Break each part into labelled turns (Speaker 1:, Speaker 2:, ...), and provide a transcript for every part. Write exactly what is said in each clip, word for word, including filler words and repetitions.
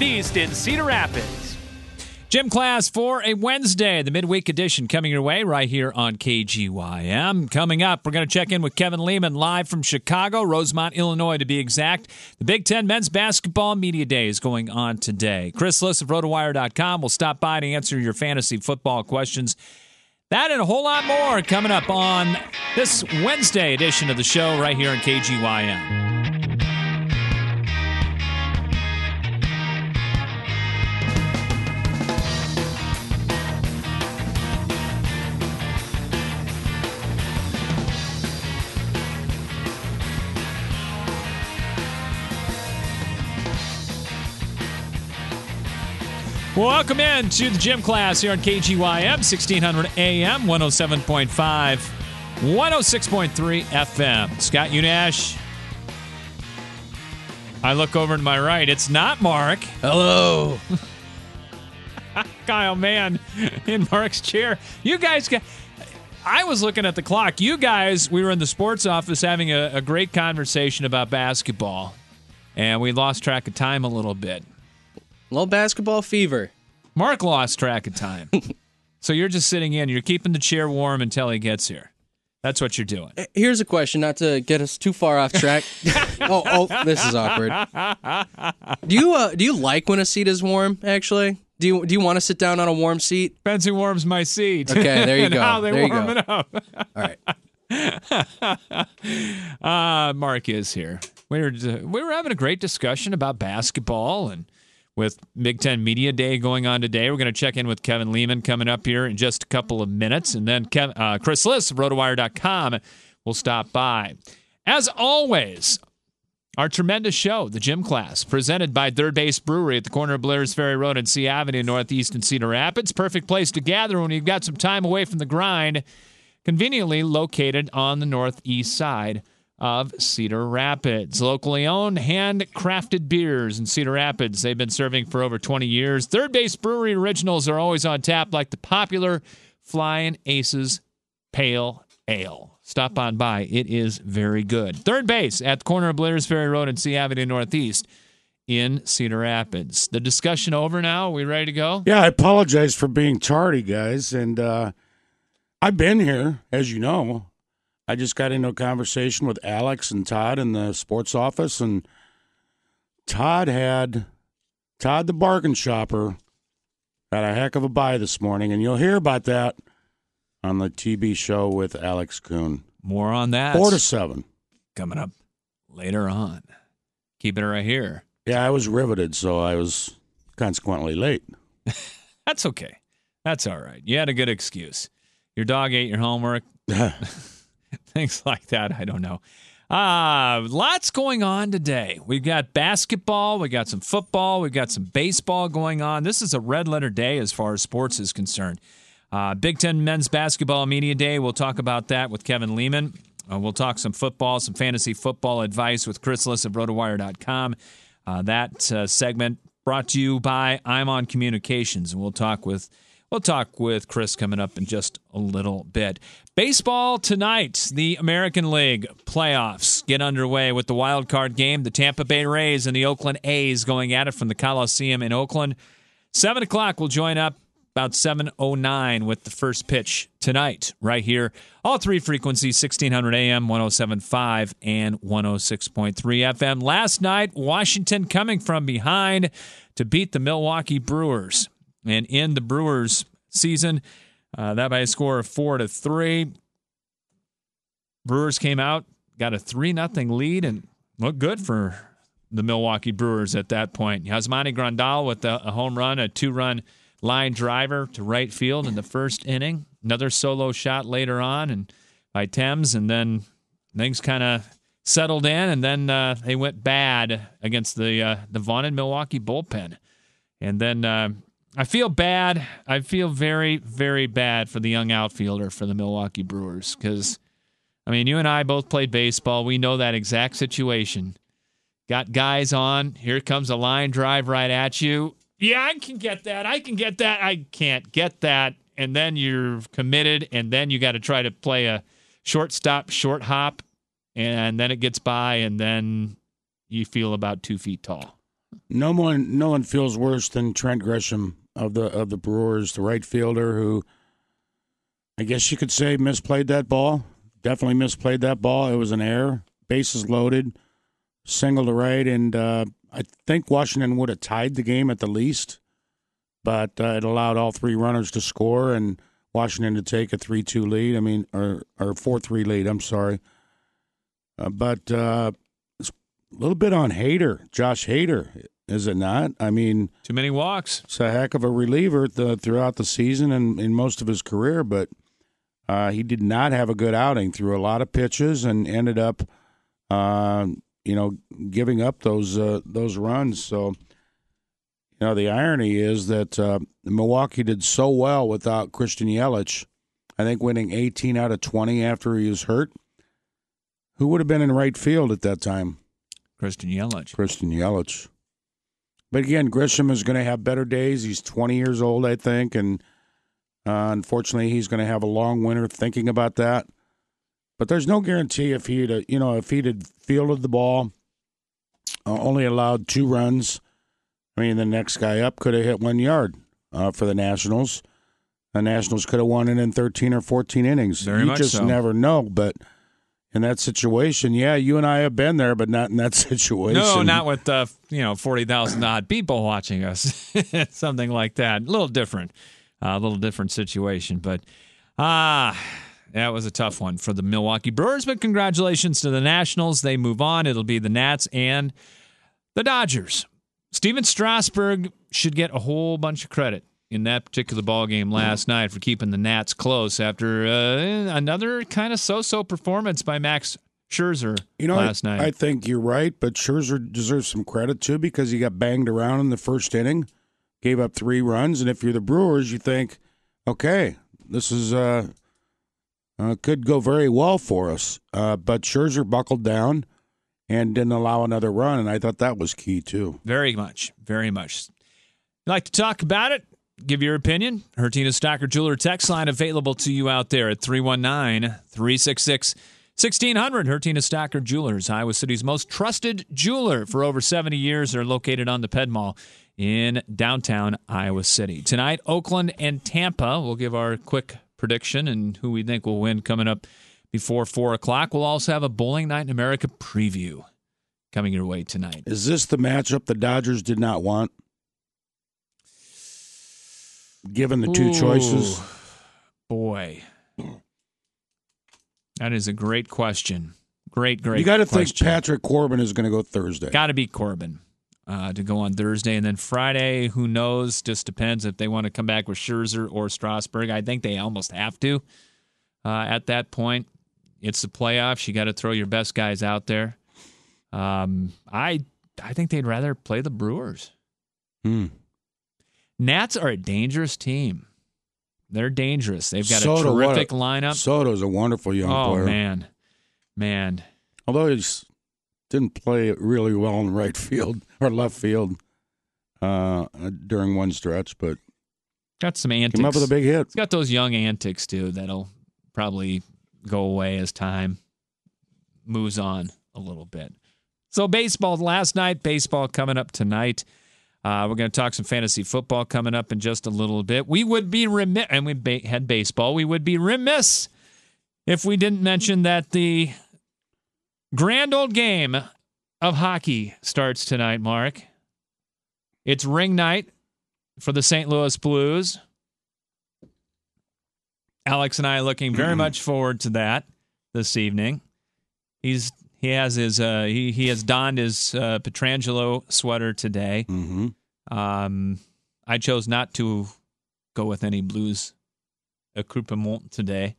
Speaker 1: Northeast in Cedar Rapids.
Speaker 2: Gym class for a Wednesday, the midweek edition coming your way right here on K G Y M. Coming up, we're going to check in with Kevin Lehman live from Chicago, Rosemont, Illinois to be exact. The Big Ten Men's Basketball Media Day is going on today. Chris Liss of RotoWire dot com will stop by to answer your fantasy football questions. That and a whole lot more coming up on this Wednesday edition of the show right here on K G Y M. Welcome in to the gym class here on K G Y M, sixteen hundred A M, one oh seven point five, one oh six point three F M. Scott Unash. I look over to my right. It's not Mark.
Speaker 3: Hello.
Speaker 2: Kyle Mann in Mark's chair. You guys got... I was looking at the clock. You guys, we were in the sports office having a, a great conversation about basketball, and we lost track of time a little bit.
Speaker 3: Little basketball fever.
Speaker 2: Mark lost track of time. So you're just sitting in. You're keeping the chair warm until he gets here. That's what you're doing.
Speaker 3: Here's a question, not to get us too far off track. oh, oh, this is awkward. Do you uh, do you like when a seat is warm, actually? Do you do you want to sit down on a warm seat?
Speaker 2: Depends who warms my seat.
Speaker 3: Okay, there you
Speaker 2: and
Speaker 3: go.
Speaker 2: how they
Speaker 3: there
Speaker 2: warm
Speaker 3: you go.
Speaker 2: it up.
Speaker 3: All right.
Speaker 2: uh, Mark is here. We were, we were having a great discussion about basketball, and with Big Ten Media Day going on today, we're going to check in with Kevin Lehman coming up here in just a couple of minutes. And then Kev, uh, Chris Liss of RotoWire dot com will stop by. As always, our tremendous show, The Gym Class, presented by Third Base Brewery at the corner of Blair's Ferry Road and C Avenue, Northeast in Cedar Rapids. Perfect place to gather when you've got some time away from the grind. Conveniently located on the northeast side of Cedar Rapids. Locally owned, handcrafted beers in Cedar Rapids. They've been serving for over twenty years. Third Base Brewery originals are always on tap, like the popular Flying Aces Pale Ale. Stop on by. It is very good. Third Base at the corner of Blair's Ferry Road and C Avenue Northeast in Cedar Rapids. The discussion over now. Are we ready to go?
Speaker 4: Yeah, I apologize for being tardy, guys. And uh, I've been here, as you know. I just got into a conversation with Alex and Todd in the sports office, and Todd had, Todd the bargain shopper, had a heck of a buy this morning, and you'll hear about that on the T V show with Alex Kuhn.
Speaker 2: More on that.
Speaker 4: Four to seven.
Speaker 2: Coming up later on. Keep it right here.
Speaker 4: Yeah, I was riveted, so I was consequently late.
Speaker 2: That's okay. That's all right. You had a good excuse. Your dog ate your homework. Things like that. I don't know. Uh, lots going on today. We've got basketball. We got some football. We've got some baseball going on. This is a red letter day as far as sports is concerned. Uh, Big Ten Men's Basketball Media Day. We'll talk about that with Kevin Lehman. Uh, we'll talk some football, some fantasy football advice with Chris Liss of RotoWire dot com. Uh, that uh, segment brought to you by I'm On Communications. And we'll talk with We'll talk with Chris coming up in just a little bit. Baseball tonight, the American League playoffs get underway with the wild card game. The Tampa Bay Rays and the Oakland A's going at it from the Coliseum in Oakland. seven o'clock will join up about seven oh nine with the first pitch tonight right here. All three frequencies, sixteen hundred A M, one oh seven point five, and one oh six point three F M. Last night, Washington coming from behind to beat the Milwaukee Brewers. And in the Brewers season, uh, that by a score of four to three. Brewers came out, got a three nothing lead, and looked good for the Milwaukee Brewers at that point. Yasmani Grandal with a, a home run, a two-run line driver to right field in the first inning. Another solo shot later on and by Thames, and then things kind of settled in, and then uh, they went bad against the uh, the vaunted Milwaukee bullpen. And then uh, I feel bad. I feel very, very bad for the young outfielder for the Milwaukee Brewers because, I mean, you and I both played baseball. We know that exact situation. Got guys on. Here comes a line drive right at you. Yeah, I can get that. I can get that. I can't get that. And then you're committed, and then you got to try to play a shortstop, short hop, and then it gets by, and then you feel about two feet tall.
Speaker 4: No one, no one feels worse than Trent Grisham of the of the Brewers, the right fielder who, I guess you could say, misplayed that ball. Definitely misplayed that ball. It was an error. Bases loaded, single to right, and uh, I think Washington would have tied the game at the least, but uh, it allowed all three runners to score and Washington to take a three two lead. I mean, or or four three lead. I'm sorry, uh, but uh, it's a little bit on Hader, Josh Hader, is it not? I mean,
Speaker 2: Too many walks.
Speaker 4: it's a heck of a reliever the, throughout the season and in most of his career, but uh, he did not have a good outing. Threw a lot of pitches and ended up, uh, you know, giving up those uh, those runs. So, you know, the irony is that uh, Milwaukee did so well without Christian Yelich. I think winning eighteen out of twenty after he was hurt. Who would have been in right field at that time?
Speaker 2: Christian Yelich.
Speaker 4: Christian Yelich. But again, Grisham is going to have better days. He's twenty years old, I think, and uh, unfortunately, he's going to have a long winter thinking about that. But there's no guarantee if he'd, uh, you know, if he'd had fielded the ball, uh, only allowed two runs. I mean, the next guy up could have hit one yard uh, for the Nationals. The Nationals could have won it in thirteen or fourteen innings.
Speaker 2: Very
Speaker 4: you
Speaker 2: much
Speaker 4: just
Speaker 2: so.
Speaker 4: never know. But in that situation, yeah, you and I have been there, but not in that situation.
Speaker 2: No, not with uh, you know forty thousand odd people watching us. Something like that. A little different. A uh, little different situation. But ah, that was a tough one for the Milwaukee Brewers. But congratulations to the Nationals. They move on. It'll be the Nats and the Dodgers. Steven Strasburg should get a whole bunch of credit in that particular ball game last night for keeping the Nats close after uh, another kind of so-so performance by Max Scherzer
Speaker 4: you know,
Speaker 2: last
Speaker 4: I,
Speaker 2: night.
Speaker 4: I think you're right, but Scherzer deserves some credit too because he got banged around in the first inning, gave up three runs, and if you're the Brewers, you think, okay, this is uh, uh could go very well for us. Uh, but Scherzer buckled down and didn't allow another run, and I thought that was key too.
Speaker 2: Very much, very much. You like to talk about it? Give your opinion. Hertina Stocker Jeweler text line available to you out there at three one nine, three six six, one six zero zero. Hertina Stocker Jewelers, Iowa City's most trusted jeweler for over seventy years. They're located on the Ped Mall in downtown Iowa City. Tonight, Oakland and Tampa. We'll give our quick prediction and who we think will win coming up before four o'clock. We'll also have a Bowling Night in America preview coming your way tonight.
Speaker 4: Is this the matchup the Dodgers did not want? Given the two
Speaker 2: Ooh,
Speaker 4: choices?
Speaker 2: Boy. That is a great question. Great, great
Speaker 4: You got to think
Speaker 2: question.
Speaker 4: Patrick Corbin is going to go Thursday.
Speaker 2: Got to be Corbin uh, to go on Thursday. And then Friday, who knows? Just depends if they want to come back with Scherzer or Strasburg. I think they almost have to uh, at that point. It's the playoffs. You got to throw your best guys out there. Um, I I think they'd rather play the Brewers.
Speaker 4: Hmm.
Speaker 2: Nats are a dangerous team. They're dangerous. They've got
Speaker 4: Soto,
Speaker 2: a terrific
Speaker 4: what a-
Speaker 2: lineup.
Speaker 4: Soto's a wonderful young
Speaker 2: oh,
Speaker 4: player.
Speaker 2: man. Man.
Speaker 4: Although he just didn't play really well in right field or left field uh, during one stretch, but
Speaker 2: Got some antics.
Speaker 4: came up with a big hit.
Speaker 2: It's got those young antics, too, that'll probably go away as time moves on a little bit. So baseball last night, baseball coming up tonight. Uh, we're going to talk some fantasy football coming up in just a little bit. We would be remiss, and we ba- had baseball, we would be remiss if we didn't mention that the grand old game of hockey starts tonight, Mark. It's ring night for the Saint Louis Blues. Alex and I are looking very much forward to that this evening. He's he has his uh, he he has donned his uh, Petrangelo sweater today.
Speaker 4: Mm-hmm.
Speaker 2: Um, I chose not to go with any Blues accoutrement today.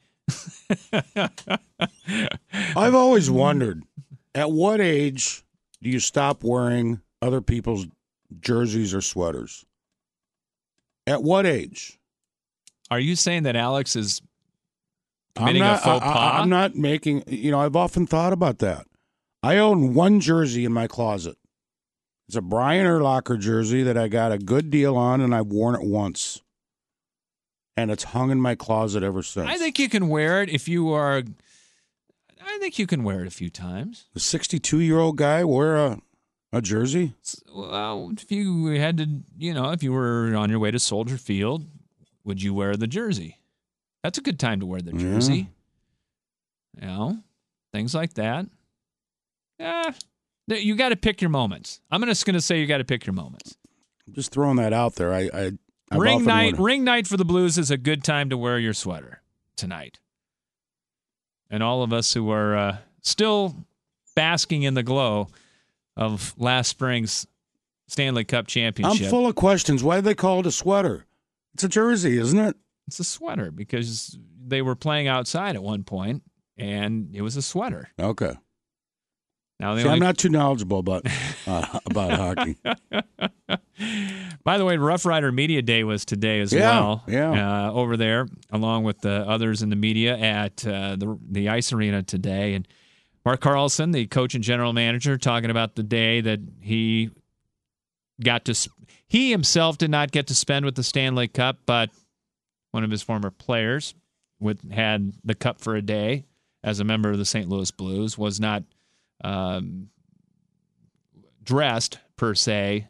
Speaker 4: I've always wondered, at what age do you stop wearing other people's jerseys or sweaters? At what age?
Speaker 2: Are you saying that Alex is
Speaker 4: I'm
Speaker 2: committing
Speaker 4: not,
Speaker 2: a faux
Speaker 4: I-
Speaker 2: pas?
Speaker 4: I, I'm not making, you know, I've often thought about that. I own one jersey in my closet. It's a Brian Urlacher jersey that I got a good deal on, and I've worn it once. And it's hung in my closet ever since.
Speaker 2: I think you can wear it if you are. I think you can wear it a few times.
Speaker 4: The sixty-two-year-old guy wear a A jersey?
Speaker 2: Well, if you had to, you know, if you were on your way to Soldier Field, would you wear the jersey? That's a good time to wear the jersey. Yeah. You know, things like that. Yeah, you got to pick your moments. I'm just going to say you got to pick your moments.
Speaker 4: I'm just throwing that out there. I, I I've
Speaker 2: ring night,
Speaker 4: wondered.
Speaker 2: ring night for the Blues is a good time to wear your sweater tonight. And all of us who are uh, still basking in the glow of last spring's Stanley Cup championship.
Speaker 4: I'm full of questions. Why do they call it a sweater? It's a jersey, isn't it?
Speaker 2: It's a sweater because they were playing outside at one point, and it was a sweater.
Speaker 4: Okay.
Speaker 2: Now
Speaker 4: See,
Speaker 2: only...
Speaker 4: I'm not too knowledgeable about uh, about hockey.
Speaker 2: By the way, Rough Rider Media Day was today as
Speaker 4: yeah,
Speaker 2: well.
Speaker 4: Yeah.
Speaker 2: Uh, over there, along with the others in the media at uh, the the ice arena today, and Mark Carlson, the coach and general manager, talking about the day that he got to. Sp- he himself did not get to spend with the Stanley Cup, but one of his former players with had the cup for a day as a member of the Saint Louis Blues, was not um, dressed per se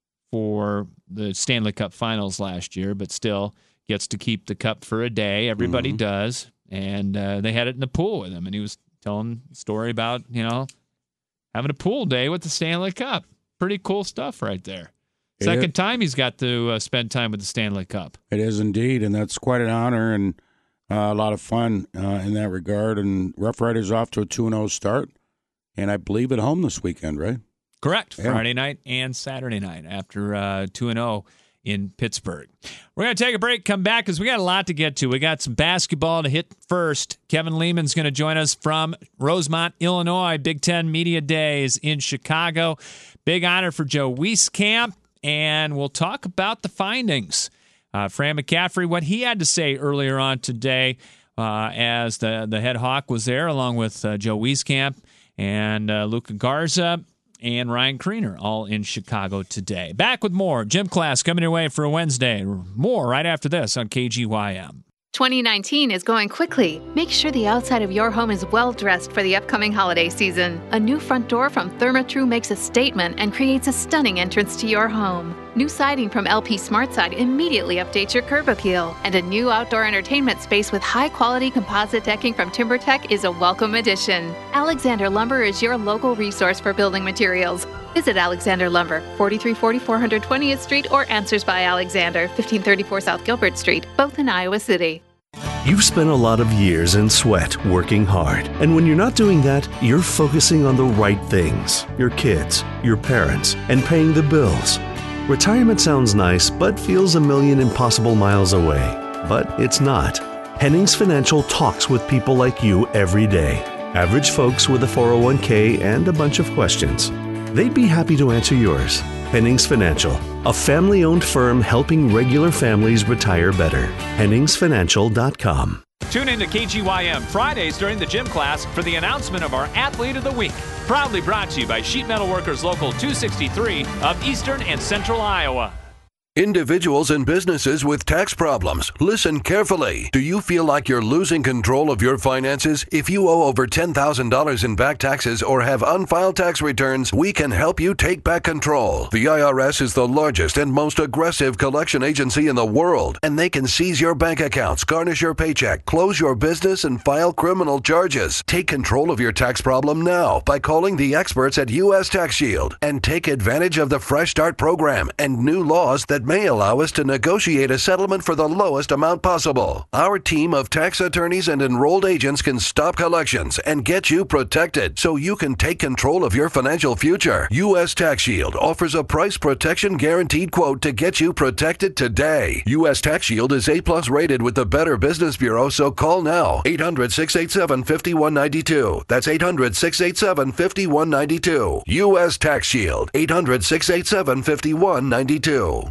Speaker 2: for the Stanley Cup Finals last year, but still gets to keep the cup for a day. Everybody mm-hmm. does, and uh, they had it in the pool with him, and he was telling a story about, you know, having a pool day with the Stanley Cup. Pretty cool stuff right there. It Second is. time he's got to uh, spend time with the Stanley Cup.
Speaker 4: It is indeed, and that's quite an honor and uh, a lot of fun uh, in that regard. And Rough Riders off to a two and oh start, and I believe at home this weekend, right?
Speaker 2: Correct.
Speaker 4: Yeah.
Speaker 2: Friday night and Saturday night after uh, two and oh in Pittsburgh. We're going to take a break, come back, because we got a lot to get to. We got some basketball to hit first. Kevin Lehman's going to join us from Rosemont, Illinois. Big Ten Media Days in Chicago. Big honor for Joe Wieskamp, and we'll talk about the findings. Uh, Fran McCaffrey, what he had to say earlier on today uh, as the, the head Hawk was there, along with uh, Joe Wieskamp and uh, Luka Garza and Ryan Kriener, all in Chicago today. Back with more Gym Class coming your way for a Wednesday. More right after this on K G Y M.
Speaker 5: twenty nineteen is going quickly. Make sure the outside of your home is well dressed for the upcoming holiday season. A new front door from Therma-Tru makes a statement and creates a stunning entrance to your home. New siding from L P SmartSide immediately updates your curb appeal. And a new outdoor entertainment space with high-quality composite decking from TimberTech is a welcome addition. Alexander Lumber is your local resource for building materials. Visit Alexander Lumber, forty-three forty four hundred twentieth Street, or Answers by Alexander, fifteen thirty-four South Gilbert Street, both in Iowa City.
Speaker 6: You've spent a lot of years in sweat working hard. And when you're not doing that, you're focusing on the right things. Your kids, your parents, and paying the bills. Retirement sounds nice, but feels a million impossible miles away. But it's not. Hennings Financial talks with people like you every day. Average folks with a four oh one k and a bunch of questions. They'd be happy to answer yours. Hennings Financial, a family-owned firm helping regular families retire better. Hennings Financial dot com.
Speaker 1: Tune in to K G Y M Fridays during the gym class for the announcement of our Athlete of the Week. Proudly brought to you by Sheet Metal Workers Local two sixty-three of Eastern and Central Iowa.
Speaker 7: Individuals and businesses with tax problems, listen carefully. Do you feel like you're losing control of your finances? If you owe over ten thousand dollars in back taxes or have unfiled tax returns, we can help you take back control. The I R S is the largest and most aggressive collection agency in the world, and they can seize your bank accounts, garnish your paycheck, close your business, and file criminal charges. Take control of your tax problem now by calling the experts at U S Tax Shield and take advantage of the Fresh Start program and new laws that may allow us to negotiate a settlement for the lowest amount possible. Our team of tax attorneys and enrolled agents can stop collections and get you protected so you can take control of your financial future. U S Tax Shield offers a price protection guaranteed quote to get you protected today. U S Tax Shield is A plus rated with the Better Business Bureau, so call now. eight hundred, six eight seven, five one nine two. That's eight hundred, six eight seven, five one nine two. U S Tax Shield. eight hundred, six eight seven, five one nine two.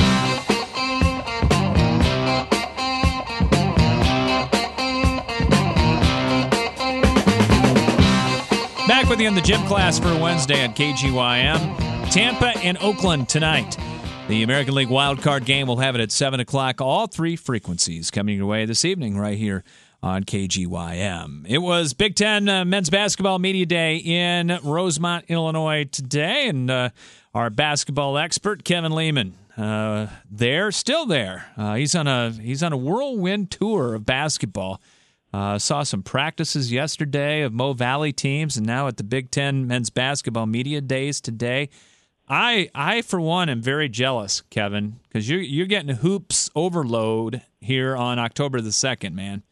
Speaker 2: Back with you in the gym class for Wednesday on K G Y M. Tampa and Oakland tonight. The American League wildcard game will have it at seven o'clock. All three frequencies coming your way this evening right here on K G Y M. It was Big Ten uh, Men's Basketball Media Day in Rosemont, Illinois today, and uh, our basketball expert, Kevin Lehman, uh, there, still there. Uh, he's on a he's on a whirlwind tour of basketball. Uh, saw some practices yesterday of Mo Valley teams, and now at the Big Ten Men's Basketball Media Days today. I, I for one, am very jealous, Kevin, because you're, you're getting hoops overload here on October the second, man.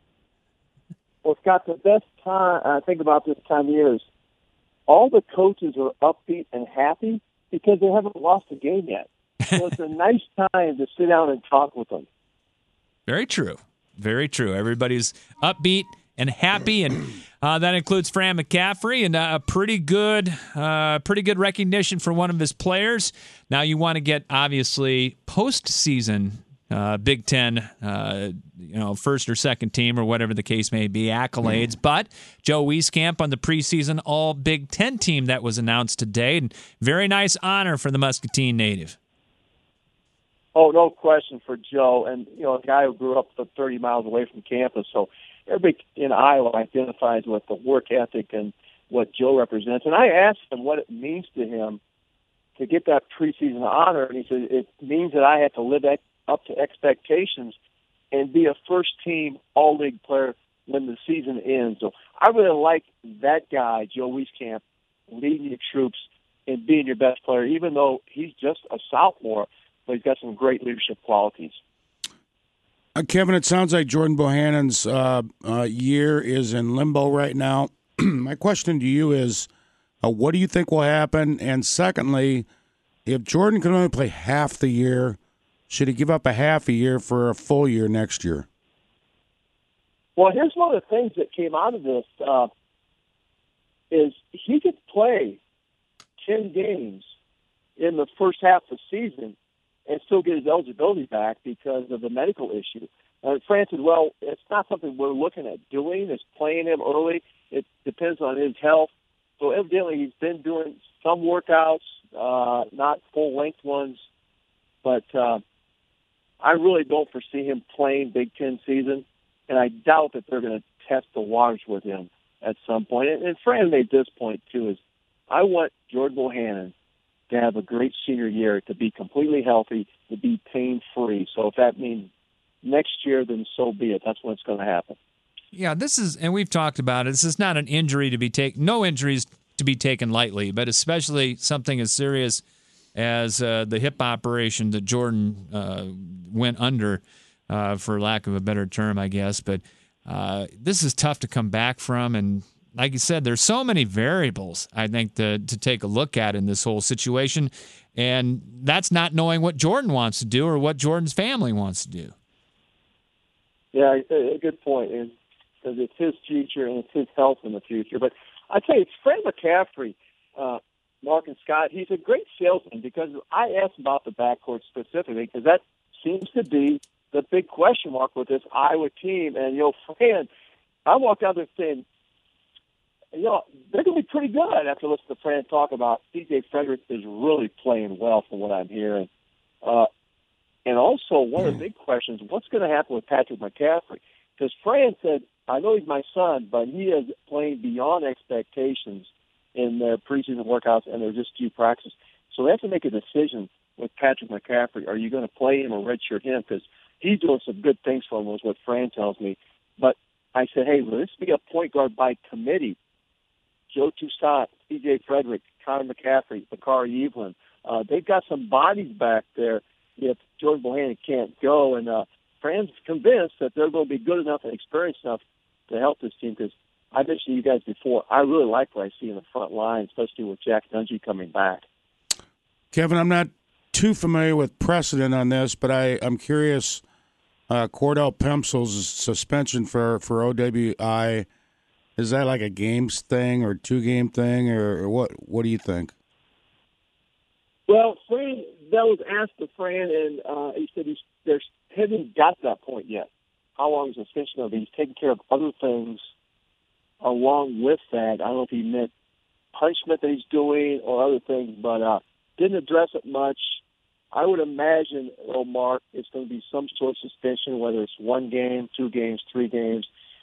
Speaker 8: Well, Scott, the best time I think about this time of year is all the coaches are upbeat and happy because they haven't lost a game yet. So it's a nice time to sit down and talk with them.
Speaker 2: Very true. Very true. Everybody's upbeat and happy, and uh, that includes Fran McCaffery, and uh, a pretty good, uh, pretty good recognition for one of his players. Now you want to get obviously postseason uh, Big Ten, uh, you know, first or second team or whatever the case may be, accolades. But Joe Wieskamp on the preseason All Big Ten team that was announced today, and very nice honor for the Muscatine native.
Speaker 8: Oh, no question for Joe, and you know, a guy who grew up thirty miles away from campus, so everybody in Iowa identifies with the work ethic and what Joe represents. And I asked him what it means to him to get that preseason honor, and he said it means that I have to live up to expectations and be a first-team All-League player when the season ends. So I really like that guy, Joe Wieskamp, leading your troops and being your best player, even though he's just a sophomore, but he's got some great leadership qualities.
Speaker 4: Uh, Kevin, it sounds like Jordan Bohannon's uh, uh, year is in limbo right now. My question to you is, uh, what do you think will happen? And secondly, if Jordan can only play half the year, should he give up a half a year for a full year next year?
Speaker 8: Well, here's one of the things that came out of this uh, is he could play ten games in the first half of the season and still get his eligibility back because of the medical issue. Uh, Fran said, well, it's not something we're looking at doing. It's playing him early. It depends on his health. So evidently he's been doing some workouts, uh, not full-length ones. But uh, I really don't foresee him playing Big Ten season, and I doubt that they're going to test the waters with him at some point. And, and Fran made this point, too, is I want Jordan Bohannon to have a great senior year, to be completely healthy, to be pain-free. So if that means next year, then so be it. That's when it's going to happen.
Speaker 2: Yeah, this is, and we've talked about it, this is not an injury to be taken, no injuries to be taken lightly, but especially something as serious as uh, the hip operation that Jordan uh, went under, uh, for lack of a better term, I guess. But uh, this is tough to come back from, and like you said, there's so many variables, I think, to, to take a look at in this whole situation. And that's not knowing what Jordan wants to do or what Jordan's family wants to do.
Speaker 8: Yeah, a good point. And because it's his future and it's his health in the future. But I tell you, it's Fran McCaffery, uh, Mark and Scott. He's a great salesman because I asked about the backcourt specifically because that seems to be the big question mark with this Iowa team. And, you know, Fran, I walked out there saying, you know, they're going to be pretty good after listening to Fran talk about C J Frederick is really playing well from what I'm hearing. Uh, and also, one of the big questions, what's going to happen with Patrick McCaffery? Because Fran said, I know he's my son, but he is playing beyond expectations in their preseason workouts and their just few practices. So they have to make a decision with Patrick McCaffery. Are you going to play him or redshirt him? Because he's doing some good things for him, was what Fran tells me. But I said, hey, will this be a point guard by committee? Joe Toussaint, C J Frederick, Connor McCaffery, Bakari Evelyn. Uh, they've got some bodies back there if Jordan Bohannon can't go. And uh, Fran's convinced that they're going to be good enough and experienced enough to help this team because I mentioned to you guys before, I really like what I see in the front line, especially with Jack Dungy coming back.
Speaker 4: Kevin, I'm not too familiar with precedent on this, but I, I'm curious, uh, Cordell Pemsel's suspension for, for O W I, is that like a games thing or two-game thing, or, or what What do you think?
Speaker 8: Well, Fran, that was asked to Fran, and uh, he said he's, there's, hasn't got to that point yet. How long is the suspension of? He's taking care of other things along with that. I don't know if he meant punishment that he's doing or other things, but uh, didn't address it much. I would imagine, oh, Mark, it's going to be some sort of suspension, whether it's one game, two games, three games.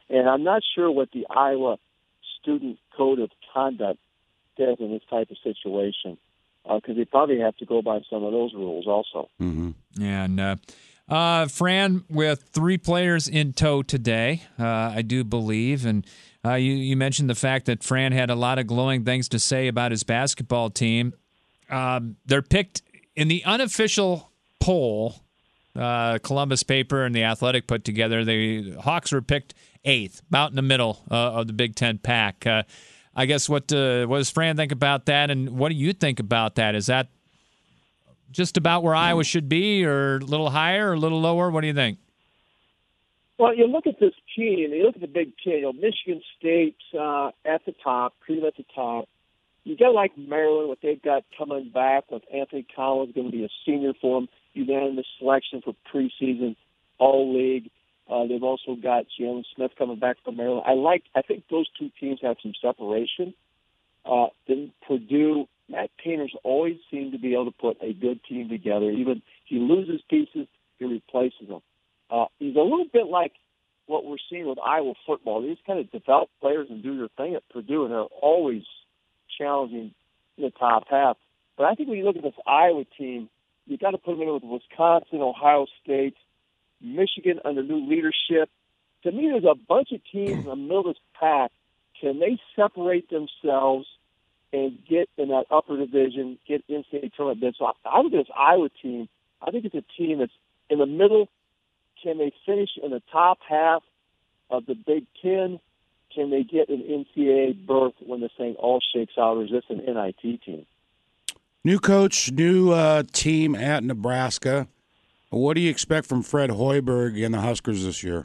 Speaker 8: And I'm not sure what the Iowa Student Code of Conduct says in this type of situation, because uh, they probably have to go by some of those rules also.
Speaker 4: Mm-hmm.
Speaker 2: And uh, uh, Fran, with three players in tow today, uh, I do believe, and uh, you, you mentioned the fact that Fran had a lot of glowing things to say about his basketball team. Um, they're picked in the unofficial poll, uh, Columbus Paper and The Athletic put together. The Hawks were picked eighth, about in the middle uh, of the Big Ten pack. Uh, I guess what uh, what does Fran think about that, and what do you think about that? Is that just about where Iowa should be, or a little higher, or a little lower? What do you think?
Speaker 8: Well, you look at this team, you look at the Big Ten, you know, Michigan State uh, at the top, pretty much at the top. You got like Maryland, what they've got coming back with Anthony Collins going to be a senior for them, unanimous selection for preseason All-League. Uh, they've also got Jalen Smith coming back from Maryland. I like. I think those two teams have some separation. Uh, then Purdue, Matt Painter's always seemed to be able to put a good team together. Even if he loses pieces, he replaces them. Uh, he's a little bit like what we're seeing with Iowa football. They just kind of develop players and do their thing at Purdue, and they're always challenging in the top half. But I think when you look at this Iowa team, you got to put them in with Wisconsin, Ohio State, Michigan under new leadership. To me, there's a bunch of teams in the middle of this pack. Can they separate themselves and get in that upper division, get N C double A tournament bid? So I, I look at this Iowa team. I think it's a team that's in the middle. Can they finish in the top half of the Big Ten? Can they get an N C double A berth when this thing all shakes out, or is this an N I T team?
Speaker 4: New coach, new uh, team at Nebraska. What do you expect from Fred Hoiberg and the Huskers this year?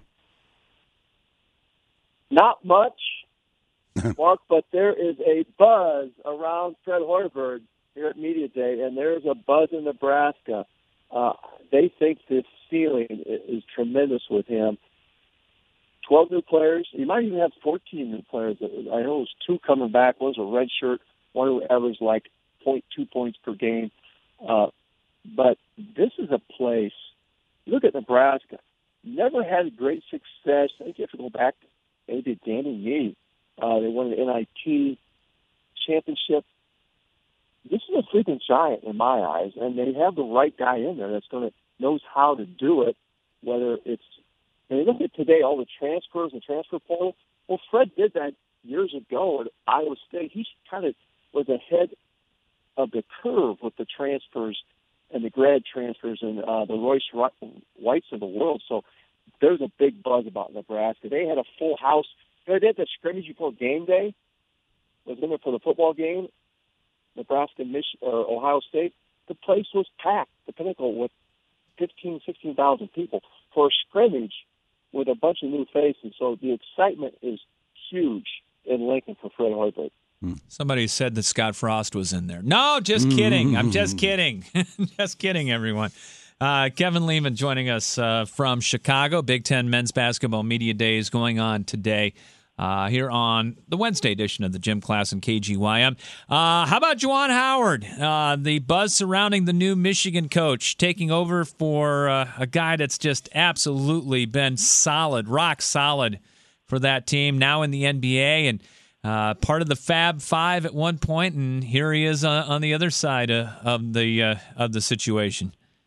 Speaker 8: Not much, Mark, but there is a buzz around Fred Hoiberg here at Media Day, and there's a buzz in Nebraska. Uh, they think this ceiling is tremendous with him. twelve new players. He might even have fourteen new players. I know there's two coming back. One's a red shirt, one who averaged like point two points per game. Uh, but this is a place, look at Nebraska, never had great success. I think you have to go back to maybe Danny Yee. Uh, they won the N I T championship. This is a freaking giant in my eyes, and they have the right guy in there that's going to knows how to do it, whether it's, and you look at today, all the transfers and transfer portal. Well, Fred did that years ago at Iowa State. He kind of was ahead of the curve with the transfers and the grad transfers and uh, the Royce Whites of the world. So there's a big buzz about Nebraska. They had a full house. They did the scrimmage before game day. Was in there for the football game. Nebraska, Mich- or Ohio State. The place was packed. The Pinnacle with fifteen, sixteen thousand people for a scrimmage with a bunch of new faces. So the excitement is huge in Lincoln for Fred Hoiberg.
Speaker 2: Somebody said that Scott Frost was in there. No, just kidding. I'm just kidding. Just kidding, everyone. Uh, Kevin Lehman joining us uh, from Chicago. Big Ten Men's Basketball Media Days going on today uh, here on the Wednesday edition of the Gym Class in K G Y M. Uh, how about Juwan Howard? Uh, the buzz surrounding the new Michigan coach taking over for uh, a guy that's just absolutely been solid, rock solid for that team, now in the N B A, and Uh, part of the Fab Five at one point, and here he is uh, on the other side uh, of the uh, of the situation.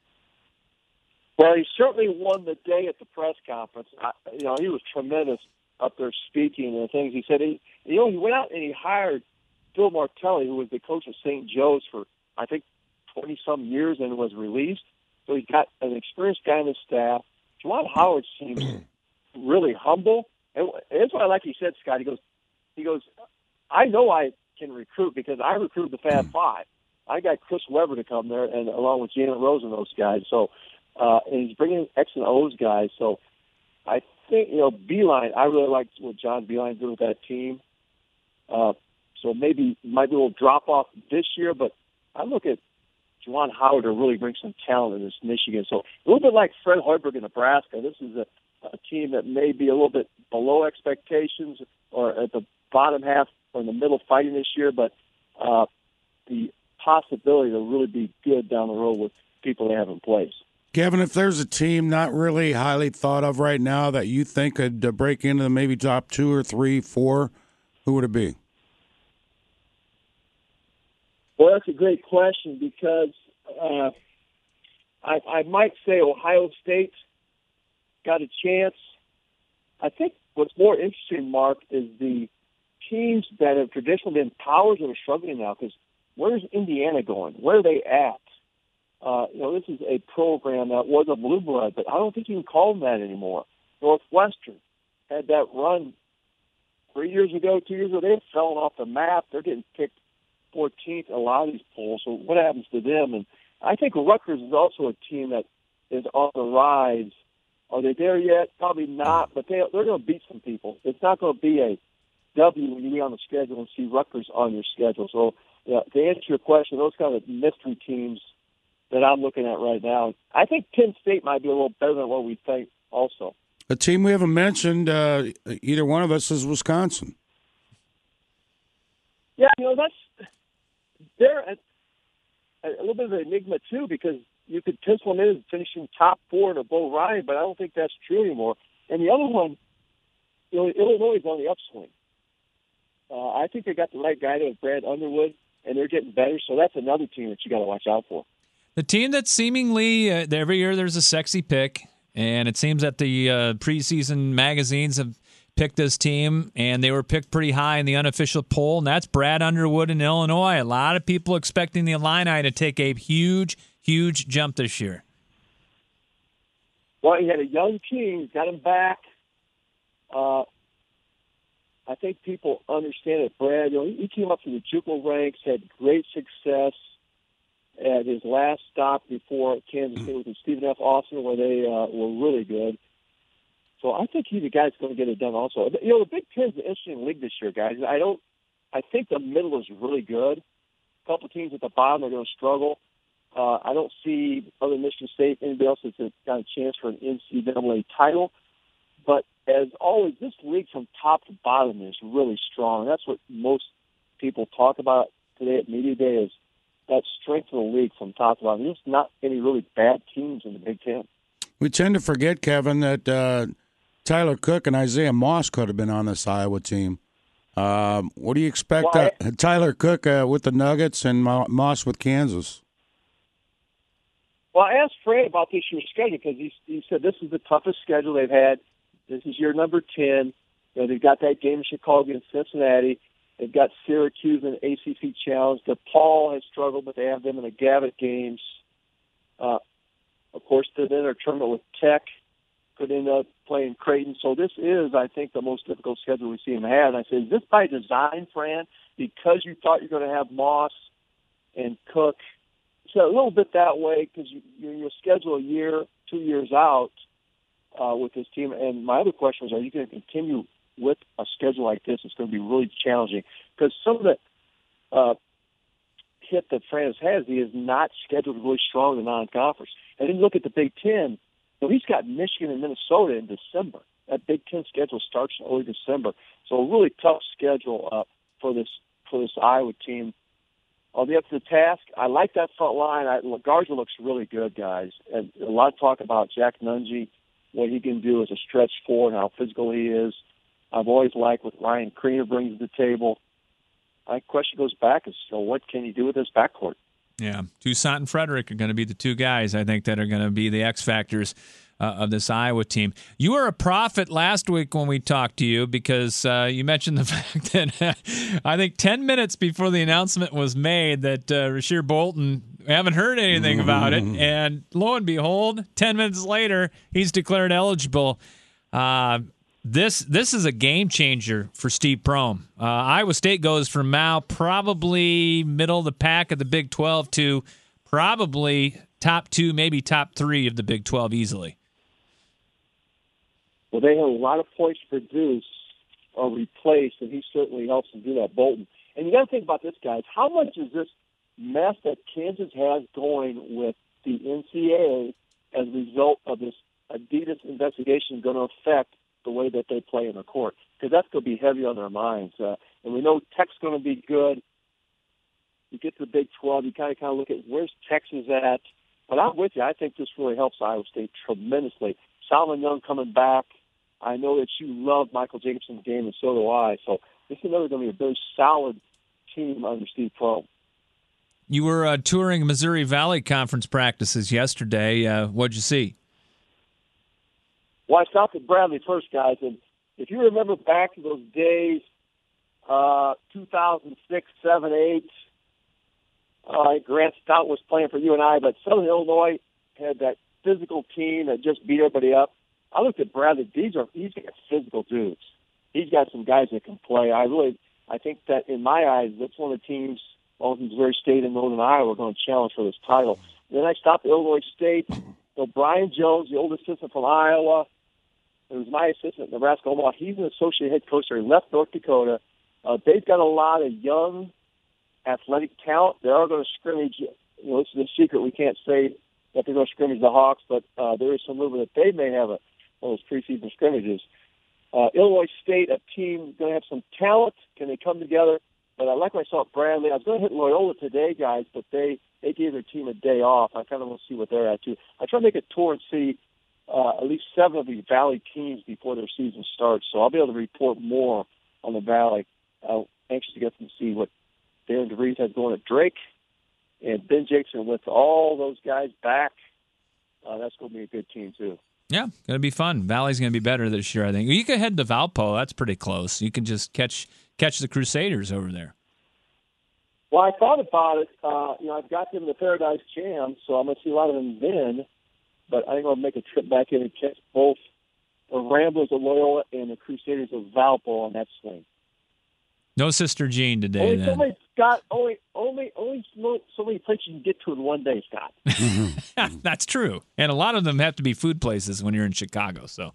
Speaker 8: Well, he certainly won the day at the press conference. I, you know, he was tremendous up there speaking and things. He said, he, you know, he went out and he hired Bill Martelli, who was the coach of Saint Joe's for, I think, twenty-some years and was released. So he's got an experienced guy on his staff. Juwan Howard seems really humble. And that's what I like he said, Scott. He goes, He goes, I know I can recruit because I recruited the Fab Five. I got Chris Webber to come there, and along with Jalen Rose and those guys. So, uh, and he's bringing X and O's guys. So, I think you know Beeline. I really like what John Beeline did with that team. Uh, so maybe might be a little drop off this year, but I look at Juwan Howard to really bring some talent in this Michigan. So a little bit like Fred Hoiberg in Nebraska. This is a, a team that may be a little bit below expectations or at the bottom half or in the middle fighting this year, but uh, the possibility to really be good down the road with people they have in place.
Speaker 4: Kevin, if there's a team not really highly thought of right now that you think could uh, break into the maybe top two or three, four, who would it be?
Speaker 8: Well, that's a great question because uh, I, I might say Ohio State got a chance. I think what's more interesting, Mark, is the teams that have traditionally been powers that are struggling now. Because where's Indiana going? Where are they at? Uh, you know, this is a program that was a blue blood, but I don't think you can call them that anymore. Northwestern had that run three years ago, two years ago. They've fallen off the map. They're getting picked fourteenth in a lot of these polls. So what happens to them? And I think Rutgers is also a team that is on the rise. Are they there yet? Probably not, but they, they're going to beat some people. It's not going to be a W when you be on the schedule and see Rutgers on your schedule. So yeah, to answer your question, those kind of mystery teams that I'm looking at right now, I think Penn State might be a little better than what we think also.
Speaker 4: A team we haven't mentioned, uh, either one of us, is Wisconsin.
Speaker 8: Yeah, you know, that's they're a, a little bit of an enigma, too, because you could pencil them in as finishing top four in a Bo Ryan, but I don't think that's true anymore. And the other one, you know, Illinois is on the upswing. Uh, I think they got the right guy there, Brad Underwood, and they're getting better, so that's another team that you got to watch out for.
Speaker 2: The team that seemingly uh, every year there's a sexy pick, and it seems that the uh, preseason magazines have picked this team, and they were picked pretty high in the unofficial poll, and that's Brad Underwood in Illinois. A lot of people expecting the Illini to take a huge, huge jump this year.
Speaker 8: Well, he had a young team, got him back. Uh, I think people understand that Brad, you know, he came up through the JUCO ranks, had great success at his last stop before Kansas State with Stephen F. Austin, where they uh, were really good. So I think he's a guy that's going to get it done also. You know, the Big Ten's an interesting league this year, guys. I don't. I think the middle is really good. A couple teams at the bottom are going to struggle. Uh, I don't see other than Michigan State, anybody else that's got a chance for an N C double A title. But as always, this league from top to bottom is really strong. That's what most people talk about today at Media Day is that strength of the league from top to bottom. There's not any really bad teams in the Big Ten.
Speaker 4: We tend to forget, Kevin, that uh, Tyler Cook and Isaiah Moss could have been on this Iowa team. Um, what do you expect?
Speaker 8: Well,
Speaker 4: uh, Tyler Cook uh, with the Nuggets and Moss with Kansas.
Speaker 8: Well, I asked Fred about this year's schedule because he, he said this is the toughest schedule they've had. This is year number ten. You know, they've got that game in Chicago against Cincinnati. They've got Syracuse in the A C C Challenge. DePaul has struggled, but they have them in the Gavitt games. Uh, of course, they're in their tournament with Tech. Could end up playing Creighton. So this is, I think, the most difficult schedule we see them have. And I said, is this by design, Fran? Because you thought you were going to have Moss and Cook? So a little bit that way because you, you'll schedule a year, two years out uh, with this team. And my other question was, are you going to continue with a schedule like this? It's going to be really challenging because some of the uh, hit that Fran has had, he is not scheduled really strong in the non-conference. And then look at the Big Ten. So he's got Michigan and Minnesota in December. That Big Ten schedule starts in early December. So a really tough schedule uh, for this for this Iowa team. I'll be up to the task. I like that front line. I, Garza looks really good, guys. And a lot of talk about Jack Nunge, what he can do as a stretch forward and how physical he is. I've always liked what Ryan Kriener brings to the table. My question goes back is, so what can he do with this backcourt?
Speaker 2: Yeah, Toussaint and Frederick are going to be the two guys, I think, that are going to be the X factors uh, of this Iowa team. You were a prophet last week when we talked to you because uh, you mentioned the fact that uh, I think ten minutes before the announcement was made that uh, Rasir Bolton, we haven't heard anything about it, and lo and behold, ten minutes later, he's declared eligible. Uh, This this is a game changer for Steve Prohm. Uh, Iowa State goes from now probably middle of the pack of the Big twelve to probably top two, maybe top three of the Big twelve easily.
Speaker 8: Well, they have a lot of points to produce or replace, and he certainly helps them do that, Bolton. And you got to think about this, guys. How much is this mess that Kansas has going with the N C double A as a result of this Adidas investigation going to affect the way that they play in the court? Because that's going to be heavy on their minds. Uh, and we know Tech's going to be good. You get to the Big twelve, you kind of kind of look at where's Texas at. But I'm with you. I think this really helps Iowa State tremendously. Solomon Young coming back. I know that you love Michael Jacobson's game, and so do I. So this is another going to be a very solid team under Steve Prohm.
Speaker 2: You were uh, touring Missouri Valley Conference practices yesterday. Uh, what'd you see?
Speaker 8: Well, I stopped at Bradley first, guys, and if you remember back to those days, uh, two thousand six, seven, eight, uh, Grant Stout was playing for U N I, but Southern Illinois had that physical team that just beat everybody up. I looked at Bradley. These are he's got physical dudes. He's got some guys that can play. I really, I think that in my eyes, that's one of the teams, both in Missouri State and Northern Iowa, are going to challenge for this title. Then I stopped at Illinois State. So Brian Jones, the old assistant from Iowa, it was my assistant at Nebraska Omaha. He's an associate head coach there. He left North Dakota. Uh, they've got a lot of young, athletic talent. They are going to scrimmage. You know, this is a secret. We can't say that they're going to scrimmage the Hawks, but uh, there is some rumor that they may have a, one of those preseason scrimmages. Uh, Illinois State, a team going to have some talent. Can they come together? But I like what I saw at Bradley. I was going to hit Loyola today, guys, but they, they gave their team a day off. I kind of want to see what they're at, too. I try to make a tour and see uh, at least seven of these Valley teams before their season starts, so I'll be able to report more on the Valley. I'm anxious to get them to see what Darren DeVries has going at Drake, and Ben Jacobson with all those guys back. Uh, that's going to be a good team, too.
Speaker 2: Yeah, going to be fun. Valley's going to be better this year, I think. You can head to Valpo. That's pretty close. You can just catch catch the Crusaders over there.
Speaker 8: Well, I thought about it. Uh, you know, I've got them in the Paradise Jam, so I'm going to see a lot of them then. But I think I'll make a trip back in and catch both the Ramblers of Loyola and the Crusaders of Valpo on that swing.
Speaker 2: No Sister Jean today,
Speaker 8: only
Speaker 2: then.
Speaker 8: So many, Scott, only, only, only so many places you can get to in one day, Scott.
Speaker 2: That's true. And a lot of them have to be food places when you're in Chicago. So,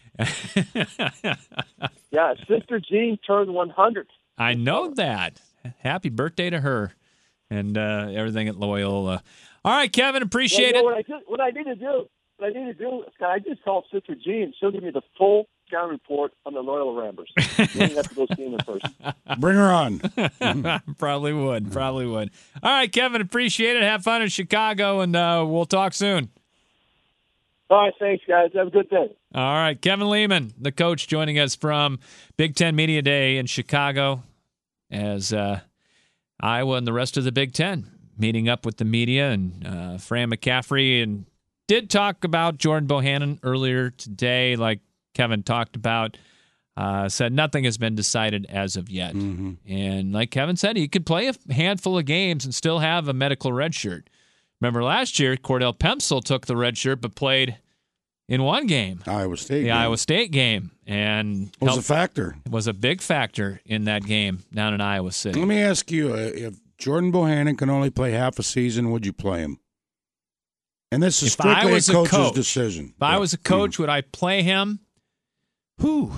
Speaker 8: yeah, Sister Jean turned one hundred.
Speaker 2: I know that. Happy birthday to her and uh, everything at Loyola. All right, Kevin, appreciate
Speaker 8: well, you know,
Speaker 2: it.
Speaker 8: What I, did, what I need to do, what I need to do, Scott, I just called Sister Jean. She'll give me the full scouting report on the Loyola Ramblers. You don't have to go see them in person.
Speaker 4: Bring her on.
Speaker 2: Probably would. Probably would. All right, Kevin, appreciate it. Have fun in Chicago, and uh, we'll talk soon.
Speaker 8: All right, thanks, guys. Have a good day.
Speaker 2: All right, Kevin Lehman, the coach, joining us from Big Ten Media Day in Chicago as uh, Iowa and the rest of the Big Ten meeting up with the media, and uh, Fran McCaffrey, and did talk about Jordan Bohannon earlier today, like Kevin talked about. Uh, said nothing has been decided as of yet. Mm-hmm. And like Kevin said, he could play a handful of games and still have a medical red shirt. Remember last year, Cordell Pemsel took the red shirt but played in one game.
Speaker 4: Iowa State
Speaker 2: The
Speaker 4: game.
Speaker 2: Iowa State game. And
Speaker 4: was a factor.
Speaker 2: Was a big factor in that game down in Iowa City.
Speaker 4: Let me ask you, uh, if Jordan Bohannon can only play half a season, would you play him? And this is
Speaker 2: If I
Speaker 4: strictly a
Speaker 2: was a
Speaker 4: coach's
Speaker 2: coach,
Speaker 4: decision.
Speaker 2: If I was a coach, would I play him? Who?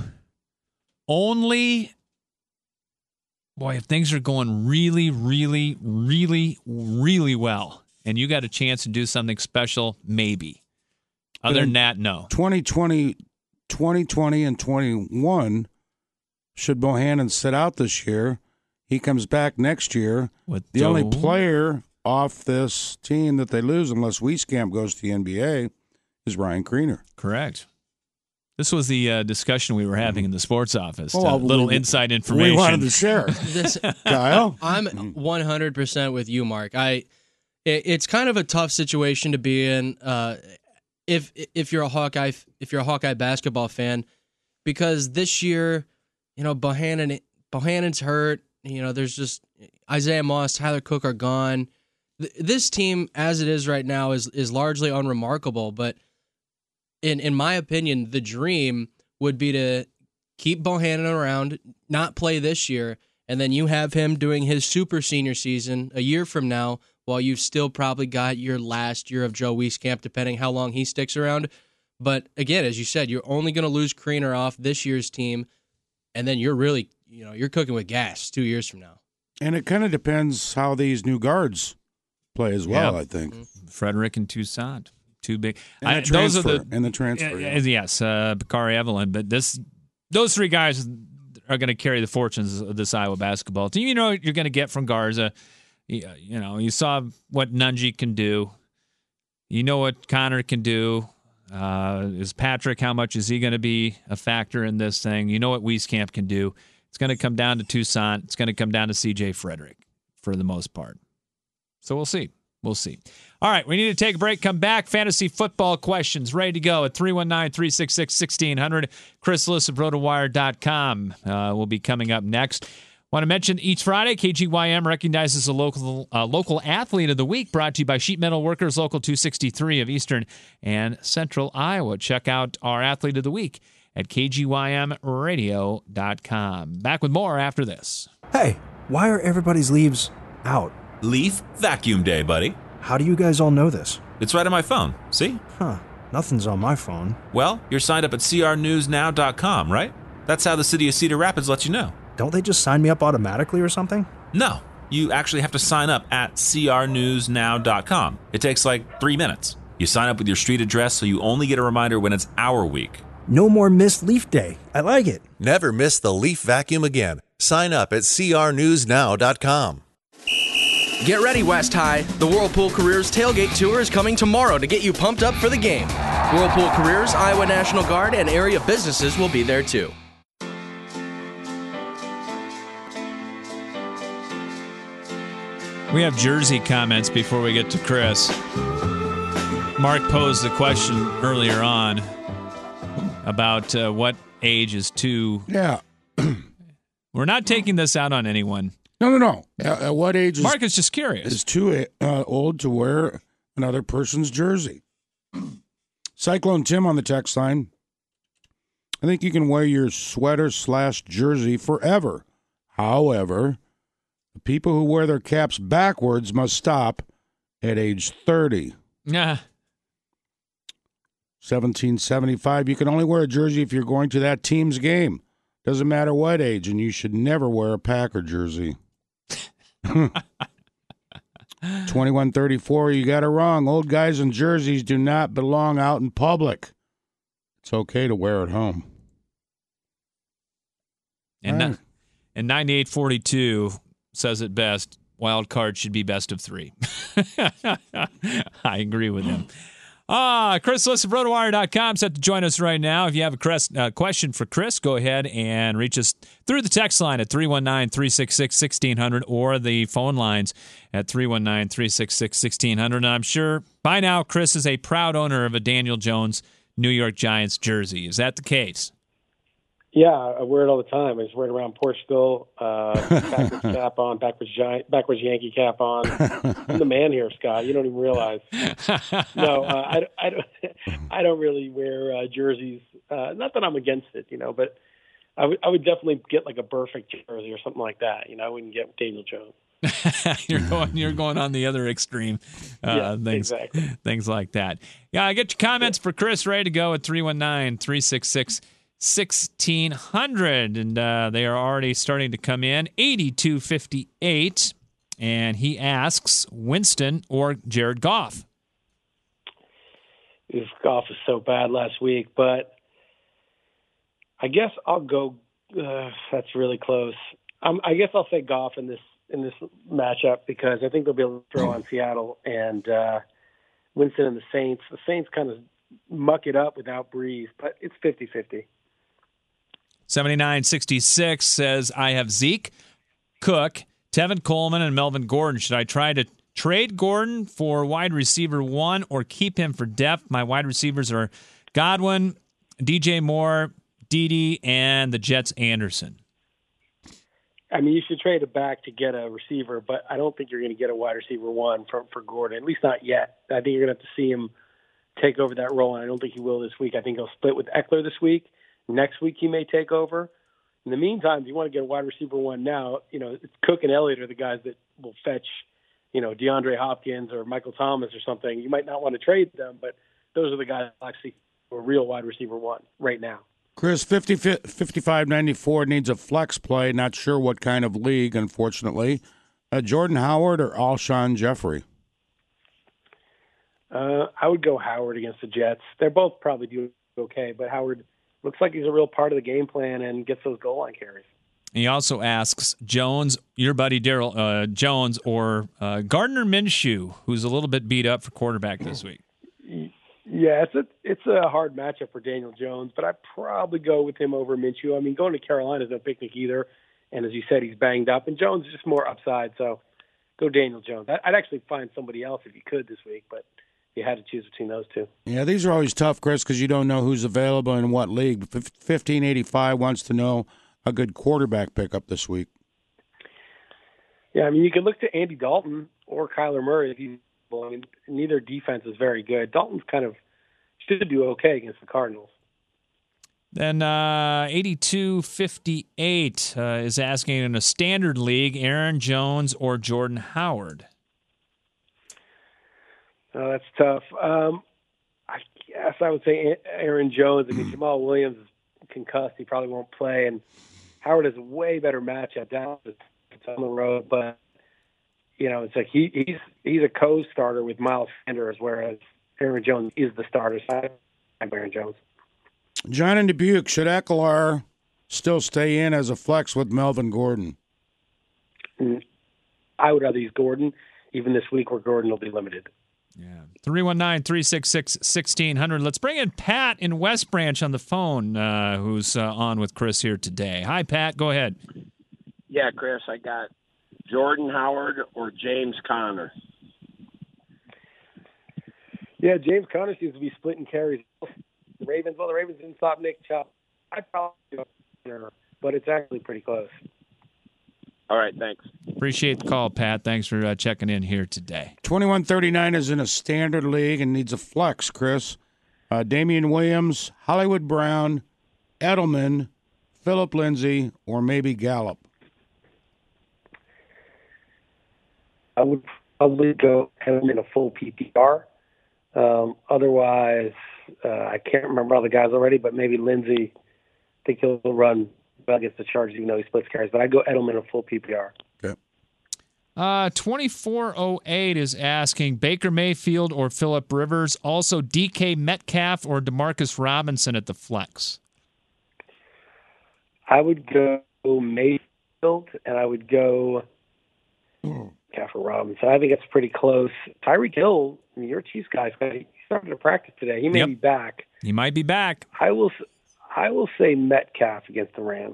Speaker 2: Only, boy, if things are going really, really, really, really well, and you got a chance to do something special, maybe. Other than that, no.
Speaker 4: twenty twenty, twenty twenty and twenty-one, should Bohannon sit out this year, he comes back next year.
Speaker 2: With
Speaker 4: the
Speaker 2: Joe.
Speaker 4: only player off this team that they lose, unless Wieskamp goes to the N B A, is Ryan Kriener.
Speaker 2: Correct. This was the uh, discussion we were having in the sports office.
Speaker 4: Oh,
Speaker 2: A
Speaker 4: well,
Speaker 2: little
Speaker 4: we,
Speaker 2: inside information.
Speaker 4: We wanted to share.
Speaker 3: This,
Speaker 4: Kyle?
Speaker 3: I'm one hundred percent with you, Mark. I, it, it's kind of a tough situation to be in uh, if if you're a Hawkeye if you're a Hawkeye basketball fan, because this year, you know, Bohannon Bohannon's hurt. You know, there's just Isaiah Moss, Tyler Cook are gone. Th- this team, as it is right now, is is largely unremarkable. But in in my opinion, the dream would be to keep Bohannon around, not play this year, and then you have him doing his super senior season a year from now, while you've still probably got your last year of Joe Wieskamp, depending how long he sticks around. But again, as you said, you're only going to lose Kriener off this year's team, and then you're really, you know, you're cooking with gas two years from now.
Speaker 4: And it kind of depends how these new guards play as well,
Speaker 2: Yep.
Speaker 4: I think.
Speaker 2: Mm-hmm. Frederick and Toussaint, two big.
Speaker 4: And
Speaker 2: I,
Speaker 4: the transfer.
Speaker 2: Those are the,
Speaker 4: and the transfer.
Speaker 2: yeah,
Speaker 4: yeah.
Speaker 2: Yes, uh, Bakari Evelyn. But this, those three guys are going to carry the fortunes of this Iowa basketball team. You know what you're going to get from Garza. You, you know, you saw what Nunji can do. You know what Connor can do. Uh, is Patrick, how much is he going to be a factor in this thing? You know what Wieskamp can do. It's going to come down to Toussaint. It's going to come down to C J Frederick for the most part. So we'll see. We'll see. All right, we need to take a break. Come back. Fantasy football questions ready to go at three one nine, three six six, one six zero zero. Chris Lewis of rotowire dot com uh, will be coming up next. Want to mention each Friday, K G Y M recognizes a local uh, local athlete of the week, brought to you by Sheet Metal Workers, Local two sixty-three of Eastern and Central Iowa. Check out our athlete of the week at K G Y M radio dot com. Back with more after this.
Speaker 9: Hey, why are everybody's leaves out?
Speaker 10: Leaf Vacuum Day, buddy.
Speaker 9: How do you guys all know this?
Speaker 10: It's right on my phone. See?
Speaker 9: Huh. Nothing's on my phone.
Speaker 10: Well, you're signed up at C R news now dot com, right? That's how the city of Cedar Rapids lets you know.
Speaker 9: Don't they just sign me up automatically or something?
Speaker 10: No. You actually have to sign up at C R news now dot com. It takes like three minutes. You sign up with your street address so you only get a reminder when it's our week.
Speaker 9: No more missed Leaf Day. I like it.
Speaker 11: Never miss the leaf vacuum again. Sign up at C R news now dot com.
Speaker 12: Get ready, West High. The Whirlpool Careers Tailgate Tour is coming tomorrow to get you pumped up for the game. Whirlpool Careers, Iowa National Guard, and area businesses will be there too.
Speaker 2: We have jersey comments before we get to Chris. Mark posed the question earlier on about uh, what age is too.
Speaker 4: Yeah.
Speaker 2: We're not taking this out on anyone.
Speaker 4: No, no, no. At, at what age is
Speaker 2: Mark is just curious.
Speaker 4: Is too uh, old to wear another person's jersey? Cyclone Tim on the text line. I think you can wear your sweater slash jersey forever. However, the people who wear their caps backwards must stop at age thirty.
Speaker 2: Yeah.
Speaker 4: seventeen seventy-five. You can only wear a jersey if you're going to that team's game. Doesn't matter what age, and you should never wear a Packer jersey. twenty-one thirty-four, you got it wrong. Old guys in jerseys do not belong out in public. It's okay to wear at home.
Speaker 2: And,
Speaker 4: right.
Speaker 2: no, and ninety-eight forty-two says it best. Wild card should be best of three. I agree with him. Ah, Chris Lewis of rotowire dot com set to join us right now. If you have a Chris, uh, question for Chris, go ahead and reach us through the text line at three one nine, three six six, one six zero zero or the phone lines at three one nine, three six six, one six zero zero. And I'm sure by now Chris is a proud owner of a Daniel Jones New York Giants jersey. Is that the case?
Speaker 13: Yeah, I wear it all the time. I just wear it around Portugal, uh, backwards cap on, backwards giant, backwards Yankee cap on. I'm the man here, Scott. You don't even realize. No, uh, I, I, don't, I don't really wear uh, jerseys. Uh, not that I'm against it, you know, but I would I would definitely get like a perfect jersey or something like that. You know, I wouldn't get Daniel Jones.
Speaker 2: you're going you're going on the other extreme. Uh,
Speaker 13: yeah,
Speaker 2: things,
Speaker 13: exactly.
Speaker 2: Things like that. Yeah, I get your comments for Chris ready to go at three one nine, three six six, sixteen hundred, and uh, they are already starting to come in. eighty-two fifty-eight, and he asks Winston or Jared Goff.
Speaker 13: His Goff is so bad last week, but I guess I'll go. Uh, that's really close. Um, I guess I'll say Goff in this in this matchup because I think they'll be able to throw on Seattle and uh, Winston and the Saints. The Saints kind of muck it up without Breeze, but it's fifty-fifty.
Speaker 2: seventy-nine sixty-six says, I have Zeke, Cook, Tevin Coleman, and Melvin Gordon. Should I try to trade Gordon for wide receiver one or keep him for depth? My wide receivers are Godwin, D J Moore, Dede, and the Jets' Anderson.
Speaker 13: I mean, you should trade it back to get a receiver, but I don't think you're going to get a wide receiver one for, for Gordon, at least not yet. I think you're going to have to see him take over that role, and I don't think he will this week. I think he'll split with Eckler this week. Next week he may take over. In the meantime, if you want to get a wide receiver one now, you know, Cook and Elliott are the guys that will fetch, you know, DeAndre Hopkins or Michael Thomas or something. You might not want to trade them, but those are the guys that actually are a real wide receiver one right now.
Speaker 4: Chris, fifty, fifty-five ninety-four needs a flex play. Not sure what kind of league, unfortunately. Uh, Jordan Howard or Alshon Jeffrey?
Speaker 13: Uh, I would go Howard against the Jets. They're both probably doing okay, but Howard looks like he's a real part of the game plan and gets those goal line carries.
Speaker 2: He also asks Jones, your buddy Daryl uh, Jones, or uh, Gardner Minshew, who's a little bit beat up for quarterback this week.
Speaker 13: Yeah, it's a it's a hard matchup for Daniel Jones, but I'd probably go with him over Minshew. I mean, going to Carolina is no picnic either, and as you said, he's banged up, and Jones is just more upside, so go Daniel Jones. I'd actually find somebody else if you could this week, but you had to choose between those two.
Speaker 4: Yeah, these are always tough, Chris, because you don't know who's available in what league. fifteen eighty-five wants to know a good quarterback pickup this week.
Speaker 13: Yeah, I mean, you can look to Andy Dalton or Kyler Murray if you. I mean, neither defense is very good. Dalton's kind of should do okay against the Cardinals.
Speaker 2: Then uh, eighty-two fifty-eight uh, is asking in a standard league, Aaron Jones or Jordan Howard.
Speaker 13: Oh, that's tough. Um, I guess I would say Aaron Jones. I mean, Jamal Williams is concussed. He probably won't play. And Howard has a way better matchup down it's on the road. But, you know, it's like he, he's he's a co-starter with Miles Sanders, whereas Aaron Jones is the starter. So I'm Aaron Jones.
Speaker 4: John in Dubuque, should Ekeler still stay in as a flex with Melvin Gordon?
Speaker 13: I would rather use Gordon, even this week where Gordon will be limited.
Speaker 2: Yeah. three one nine, three six six, one six zero zero. Let's bring in Pat in West Branch on the phone, uh, who's uh, on with Chris here today. Hi, Pat. Go ahead.
Speaker 14: Yeah, Chris, I got Jordan Howard or James Conner.
Speaker 13: Yeah, James Conner seems to be splitting carries. The Ravens, well, the Ravens didn't stop Nick Chubb. I'd probably go Conner, but it's actually pretty close.
Speaker 14: All right, thanks.
Speaker 2: Appreciate the call, Pat. Thanks for uh, checking in here today.
Speaker 4: twenty-one thirty-nine is in a standard league and needs a flex, Chris. Uh, Damian Williams, Hollywood Brown, Edelman, Phillip Lindsay, or maybe Gallup.
Speaker 13: I would probably go have him in a full P P R. Um, otherwise, uh, I can't remember all the guys already, but maybe Lindsay. I think he'll run well against the Chargers, even though he splits carries. But I'd go Edelman in a full P P R.
Speaker 4: Okay.
Speaker 2: Uh, twenty-four oh eight is asking Baker Mayfield or Phillip Rivers. Also, D K Metcalf or Demarcus Robinson at the flex.
Speaker 13: I would go Mayfield, and I would go Metcalf or Robinson. I think it's pretty close. Tyreek Hill, I mean, you're a Chiefs guy. He started to practice today. He may
Speaker 2: Yep.
Speaker 13: be back.
Speaker 2: He might be back.
Speaker 13: I will. I will say Metcalf against the Rams.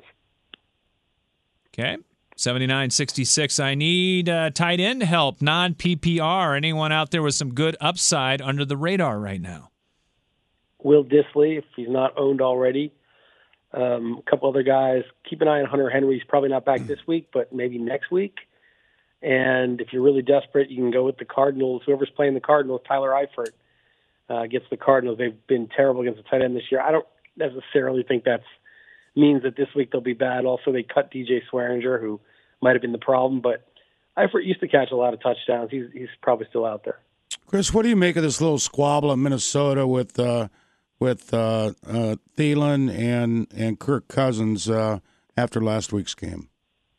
Speaker 2: Okay. seventy-nine sixty-six. I need uh, tight end help, non-P P R. Anyone out there with some good upside under the radar right now?
Speaker 13: Will Dissly, if he's not owned already. Um, a couple other guys. Keep an eye on Hunter Henry. He's probably not back this week, but maybe next week. And if you're really desperate, you can go with the Cardinals. Whoever's playing the Cardinals, Tyler Eifert, uh, gets the Cardinals. They've been terrible against the tight end this year. I don't necessarily think that means that this week they'll be bad. Also, they cut D J Swearinger, who might have been the problem, but Eifert used to catch a lot of touchdowns. He's he's probably still out there.
Speaker 4: Chris, what do you make of this little squabble in Minnesota with uh, with uh, uh, Thielen and and Kirk Cousins uh, after last week's game?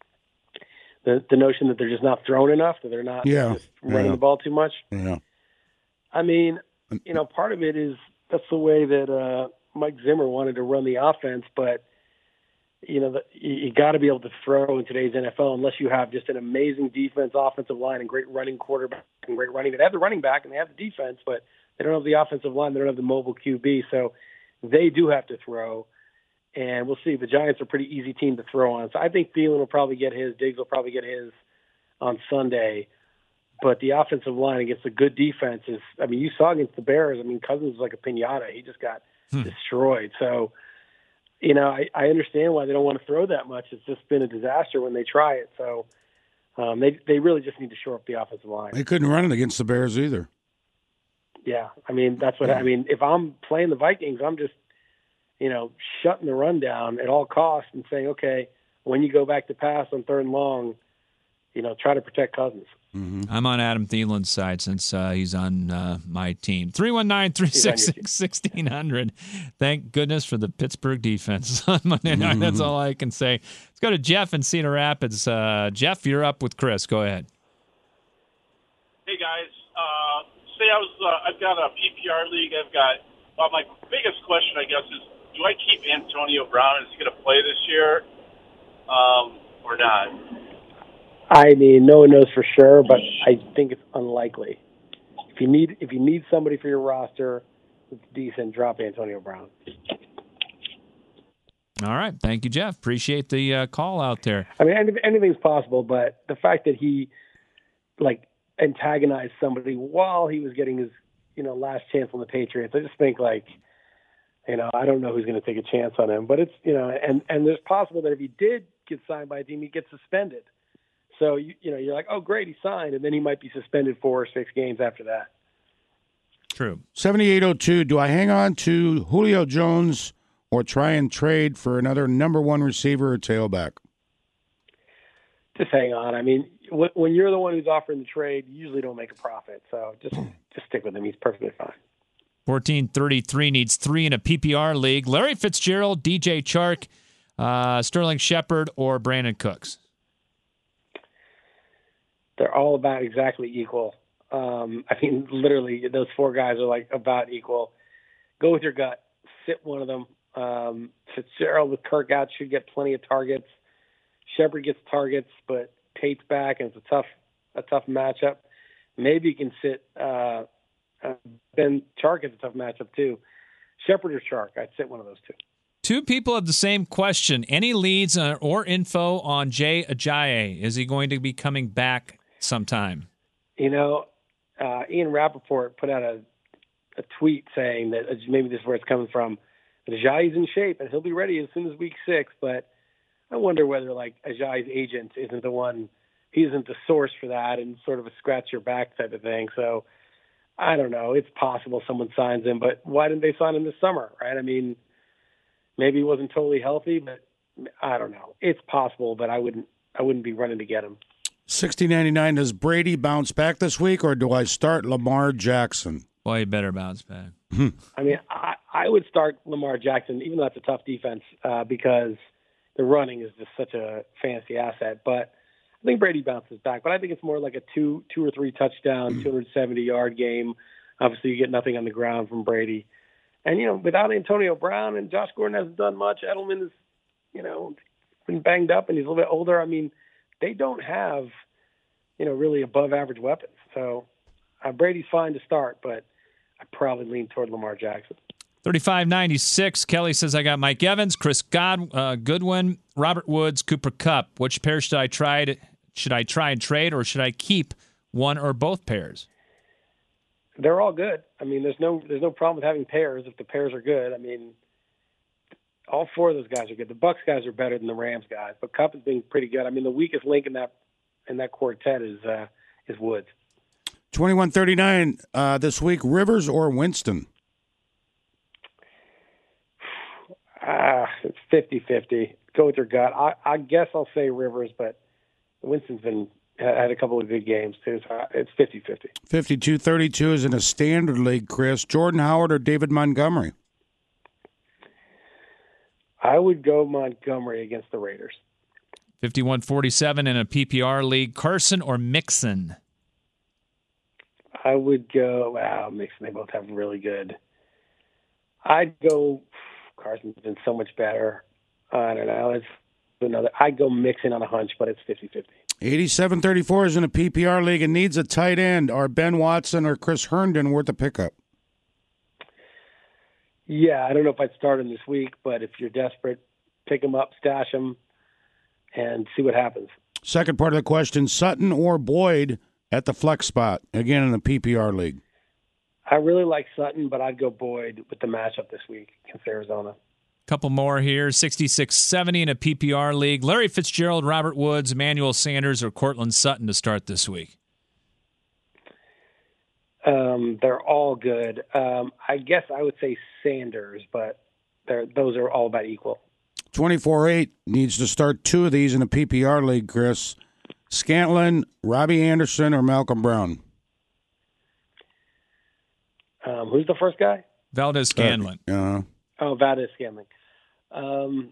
Speaker 13: The the notion that they're just not throwing enough, that they're not
Speaker 4: yeah.
Speaker 13: just running
Speaker 4: yeah.
Speaker 13: the ball too much.
Speaker 4: Yeah.
Speaker 13: I mean, you know, part of it is that's the way that uh, Mike Zimmer wanted to run the offense, but you know, the, you, you got to be able to throw in today's N F L unless you have just an amazing defense, offensive line, and great running quarterback and great running. They have the running back and they have the defense, but they don't have the offensive line. They don't have the mobile Q B, so they do have to throw. And we'll see. The Giants are a pretty easy team to throw on. So I think Thielen will probably get his. Diggs will probably get his on Sunday. But the offensive line against a good defense is, I mean, you saw against the Bears, I mean, Cousins was like a piñata. He just got hmm. destroyed. So, you know, I, I understand why they don't want to throw that much. It's just been a disaster when they try it. So um, they they really just need to shore up the offensive line.
Speaker 4: They couldn't run it against the Bears either.
Speaker 13: Yeah, I mean, that's what I mean. If I'm playing the Vikings, I'm just, you know, shutting the run down at all costs and saying, okay, when you go back to pass on third and long, you know, try to protect Cousins.
Speaker 2: Mm-hmm. I'm on Adam Thielen's side since uh, he's on uh, my team. three one nine, three six six, one six zero zero. Thank goodness for the Pittsburgh defense on Monday night. Mm-hmm. That's all I can say. Let's go to Jeff in Cedar Rapids. Uh, Jeff, you're up with Chris. Go ahead.
Speaker 15: Hey, guys. Uh, say I was, uh, I've got a P P R league. I've got, well, my biggest question, I guess, is do I keep Antonio Brown? Is he going to play this year um, or not?
Speaker 13: I mean, no one knows for sure, but I think it's unlikely. If you need if you need somebody for your roster, that's decent, drop Antonio Brown.
Speaker 2: All right. Thank you, Jeff. Appreciate the uh, call out there.
Speaker 13: I mean, any, anything's possible, but the fact that he, like, antagonized somebody while he was getting his, you know, last chance on the Patriots, I just think, like, you know, I don't know who's going to take a chance on him. But it's, you know, and, and there's possible that if he did get signed by a team, he'd get suspended. So, you, you know, you're like, oh, great, he signed, and then he might be suspended four or six games after that.
Speaker 2: True.
Speaker 4: seventy-eight oh two, do I hang on to Julio Jones or try and trade for another number one receiver or tailback?
Speaker 13: Just hang on. I mean, when you're the one who's offering the trade, you usually don't make a profit. So just just stick with him. He's perfectly fine.
Speaker 2: fourteen thirty-three needs three in a P P R league. Larry Fitzgerald, D J Chark, uh, Sterling Shepard, or Brandon Cooks?
Speaker 13: They're all about exactly equal. Um, I mean, literally, those four guys are like about equal. Go with your gut. Sit one of them. Um, Fitzgerald with Kirk out should get plenty of targets. Shepard gets targets, but Tate's back, and it's a tough, a tough matchup. Maybe you can sit uh, uh, Ben Chark is a tough matchup too. Shepard or Chark, I'd sit one of those two.
Speaker 2: Two people have the same question. Any leads uh, or info on Jay Ajayi? Is he going to be coming back sometime?
Speaker 13: You know, uh, Ian Rappaport put out a, a tweet saying that maybe this is where it's coming from. Ajayi's in shape and he'll be ready as soon as week six, but I wonder whether like Ajayi's agent isn't the one, he isn't the source for that and sort of a scratch your back type of thing. So I don't know. It's possible someone signs him, but why didn't they sign him this summer, right? I mean, maybe he wasn't totally healthy, but I don't know. It's possible, but I wouldn't, I wouldn't be running to get him.
Speaker 4: sixty ninety-nine, does Brady bounce back this week or do I start Lamar Jackson?
Speaker 2: Boy, he better bounce back.
Speaker 13: I mean, I, I would start Lamar Jackson, even though that's a tough defense, uh, because the running is just such a fantasy asset. But I think Brady bounces back. But I think it's more like a two, two or three touchdown, two hundred seventy yard game. Obviously, you get nothing on the ground from Brady. And, you know, without Antonio Brown and Josh Gordon hasn't done much, Edelman is, you know, been banged up and he's a little bit older. I mean, they don't have, you know, really above average weapons. So uh, Brady's fine to start, but I probably lean toward Lamar Jackson.
Speaker 2: thirty-five ninety-six, Kelly says, I got Mike Evans, Chris God, uh, Goodwin, Robert Woods, Cooper Kupp. Which pair should I try to, should I try and trade, or should I keep one or both pairs?
Speaker 13: They're all good. I mean, there's no there's no problem with having pairs if the pairs are good. I mean, all four of those guys are good. The Bucs guys are better than the Rams guys, but Kupp has been pretty good. I mean, the weakest link in that in that quartet is uh, is Woods.
Speaker 4: twenty-one thirty-nine uh, this week, Rivers or Winston?
Speaker 13: Ah, it's fifty-fifty. Go with your gut. I, I guess I'll say Rivers, but Winston's been had a couple of good games too. So it's fifty-fifty.
Speaker 4: fifty-two thirty-two is in a standard league, Chris. Jordan Howard or David Montgomery?
Speaker 13: I would go Montgomery against the Raiders.
Speaker 2: fifty-one forty-seven in a P P R league, Carson or Mixon?
Speaker 13: I would go, wow, Mixon, they both have really good. I'd go, Carson's been so much better. I don't know. It's another. I'd go Mixon on a hunch, but it's fifty-fifty.
Speaker 4: eighty-seven thirty-four is in a P P R league and needs a tight end. Are Ben Watson or Chris Herndon worth a pickup?
Speaker 13: Yeah, I don't know if I'd start him this week, but if you're desperate, pick him up, stash him, and see what happens.
Speaker 4: Second part of the question, Sutton or Boyd at the flex spot, again in the P P R league.
Speaker 13: I really like Sutton, but I'd go Boyd with the matchup this week against Arizona.
Speaker 2: Couple more here, sixty-six seventy in a P P R league, Larry Fitzgerald, Robert Woods, Emmanuel Sanders, or Cortland Sutton to start this week?
Speaker 13: Um, they're all good. Um, I guess I would say Sanders, but they're, those are all about equal.
Speaker 4: twenty-four eight needs to start two of these in a P P R league, Chris. Scantlin, Robbie Anderson, or Malcolm Brown?
Speaker 13: Um, who's the first guy?
Speaker 2: Valdez Scanlon.
Speaker 4: Uh, uh,
Speaker 13: oh, Valdez Scanlon. Um,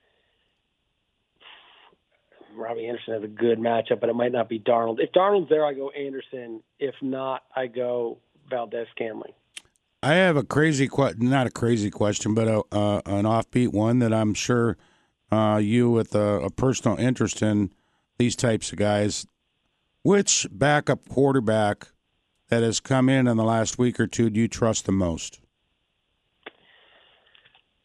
Speaker 13: Robbie Anderson has a good matchup, but it might not be Darnold. If Darnold's there, I go Anderson. If not, I go Valdez Scanlon.
Speaker 4: I have a crazy question, not a crazy question, but a, uh, an offbeat one that I'm sure uh, you with a, a personal interest in these types of guys. Which backup quarterback that has come in in the last week or two do you trust the most?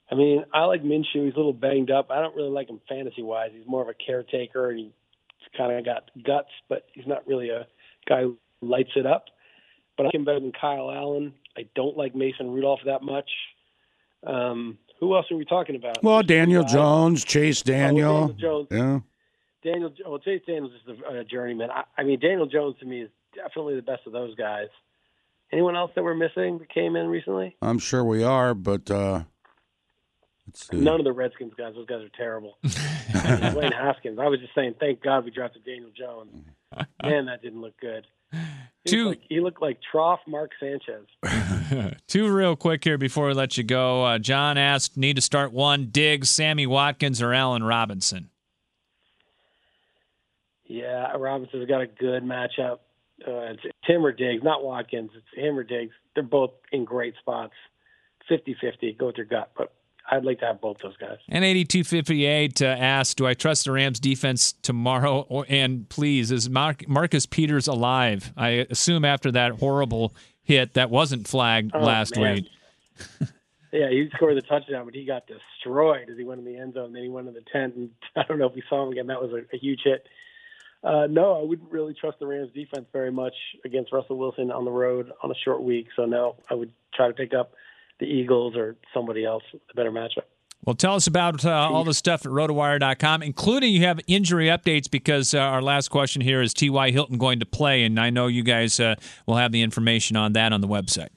Speaker 13: I mean, I like Minshew. He's a little banged up. I don't really like him fantasy-wise. He's more of a caretaker, and he's kind of got guts, but he's not really a guy who lights it up. But I like him better than Kyle Allen. I don't like Mason Rudolph that much. Um, who else are we talking about?
Speaker 4: Well, Daniel Jones, Chase Daniel.
Speaker 13: Oh, Daniel Jones.
Speaker 4: Yeah.
Speaker 13: Daniel, well, Chase Daniels is the uh, journeyman. I, I mean, Daniel Jones to me is definitely the best of those guys. Anyone else that we're missing that came in recently?
Speaker 4: I'm sure we are, but uh, let's see.
Speaker 13: None of the Redskins guys. Those guys are terrible. Dwayne Haskins. I was just saying, thank God we drafted Daniel Jones. Man, that didn't look good. He,
Speaker 2: Two,
Speaker 13: looked, like, he looked like trough Mark Sanchez.
Speaker 2: Two real quick here before we let you go. Uh, John asked, need to start one, Diggs, Sammy Watkins, or Allen Robinson?
Speaker 13: Yeah, Robinson's got a good matchup. Uh, it's, it's him or Diggs, not Watkins. It's him or Diggs. They're both in great spots. fifty-fifty, go with your gut. But I'd like to have both those guys.
Speaker 2: And eighty-two fifty-eight uh, asked, do I trust the Rams defense tomorrow? Or, and please, is Mar- Marcus Peters alive? I assume after that horrible hit that wasn't flagged
Speaker 13: Oh,
Speaker 2: last
Speaker 13: man.
Speaker 2: week.
Speaker 13: Yeah, he scored the touchdown, but he got destroyed as he went in the end zone. Then he went in the tent, and I don't know if we saw him again. That was a, a huge hit. Uh, no, I wouldn't really trust the Rams defense very much against Russell Wilson on the road on a short week. So, no, I would try to pick up the Eagles or somebody else with a better matchup.
Speaker 2: Well, tell us about uh, all the stuff at rotowire dot com, including you have injury updates because uh, our last question here is T Y. Hilton going to play, and I know you guys uh, will have the information on that on the website.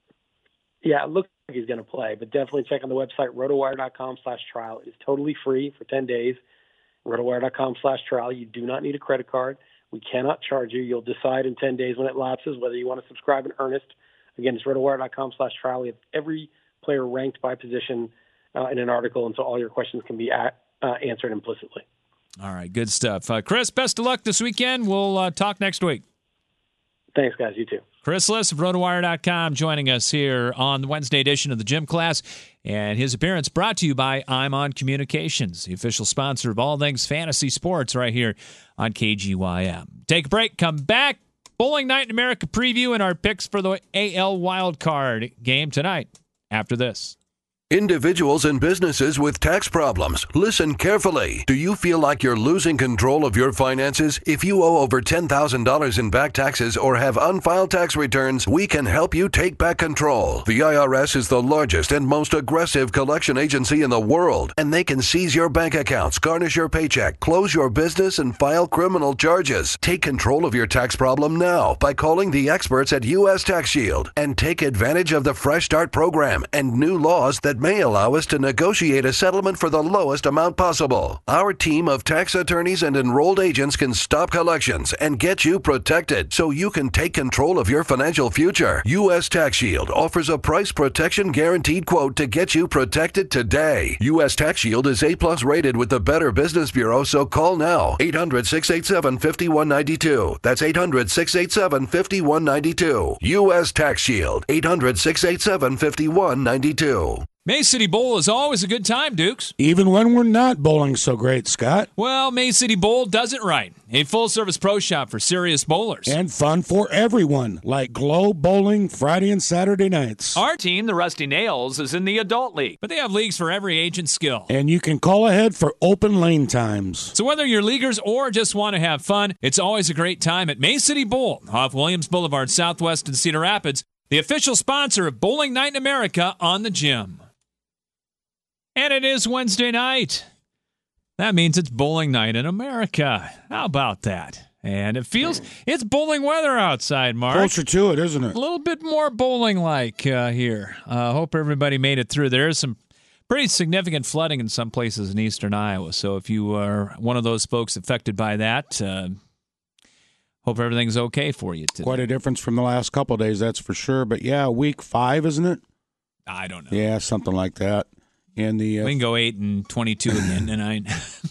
Speaker 13: Yeah, it looks like he's going to play, but definitely check on the website, rotowire dot com slash trial. It's totally free for ten days. rotowire dot com slash trial. You do not need a credit card. We cannot charge you. You'll decide in ten days when it lapses whether you want to subscribe in earnest. Again, it's rotowire dot com slash trial. We have every player ranked by position uh, in an article, and so all your questions can be at, uh, answered implicitly.
Speaker 2: All right, good stuff. Uh, Chris, best of luck this weekend. We'll uh, talk next week.
Speaker 13: Thanks, guys. You too.
Speaker 2: Chris Liss of rotowire dot com joining us here on the Wednesday edition of the Gym Class. And his appearance brought to you by I'm On Communications, the official sponsor of all things fantasy sports right here on K G Y M. Take a break, come back. Bowling Night in America preview and our picks for the A L wildcard game tonight after this.
Speaker 7: Individuals and businesses with tax problems, listen carefully. Do you feel like you're losing control of your finances? If you owe over ten thousand dollars in back taxes or have unfiled tax returns, we can help you take back control. The I R S is the largest and most aggressive collection agency in the world, and they can seize your bank accounts, garnish your paycheck, close your business, and file criminal charges. Take control of your tax problem now by calling the experts at U S Tax Shield and take advantage of the Fresh Start program and new laws that may allow us to negotiate a settlement for the lowest amount possible. Our team of tax attorneys and enrolled agents can stop collections and get you protected so you can take control of your financial future. U S Tax Shield offers a price protection guaranteed quote to get you protected today. U S Tax Shield is A plus rated with the Better Business Bureau, so call now. eight hundred, six eight seven, five one nine two. That's eight hundred, six eight seven, five one nine two. U S Tax Shield. eight hundred, six eight seven, five one nine two.
Speaker 2: May City Bowl is always a good time, Dukes.
Speaker 4: Even when we're not bowling so great, Scott.
Speaker 2: Well, May City Bowl does it right. A full-service pro shop for serious bowlers.
Speaker 4: And fun for everyone, like Glow Bowling Friday and Saturday nights.
Speaker 1: Our team, the Rusty Nails, is in the Adult League.
Speaker 2: But they have leagues for every age and skill.
Speaker 4: And you can call ahead for open lane times.
Speaker 2: So whether you're leaguers or just want to have fun, it's always a great time at May City Bowl off Williams Boulevard, Southwest in Cedar Rapids, the official sponsor of Bowling Night in America on the Gym. And it is Wednesday night. That means it's bowling night in America. How about that? And it feels, it's bowling weather outside, Mark.
Speaker 4: Closer to it, isn't it?
Speaker 2: A little bit more bowling-like uh, here. I uh, hope everybody made it through. There is some pretty significant flooding in some places in eastern Iowa. So if you are one of those folks affected by that, uh, hope everything's okay for you today.
Speaker 4: Quite a difference from the last couple of days, that's for sure. But yeah, week five, isn't it?
Speaker 2: I don't know.
Speaker 4: Yeah, something like that. And the uh,
Speaker 2: we can go eight and twenty-two again tonight.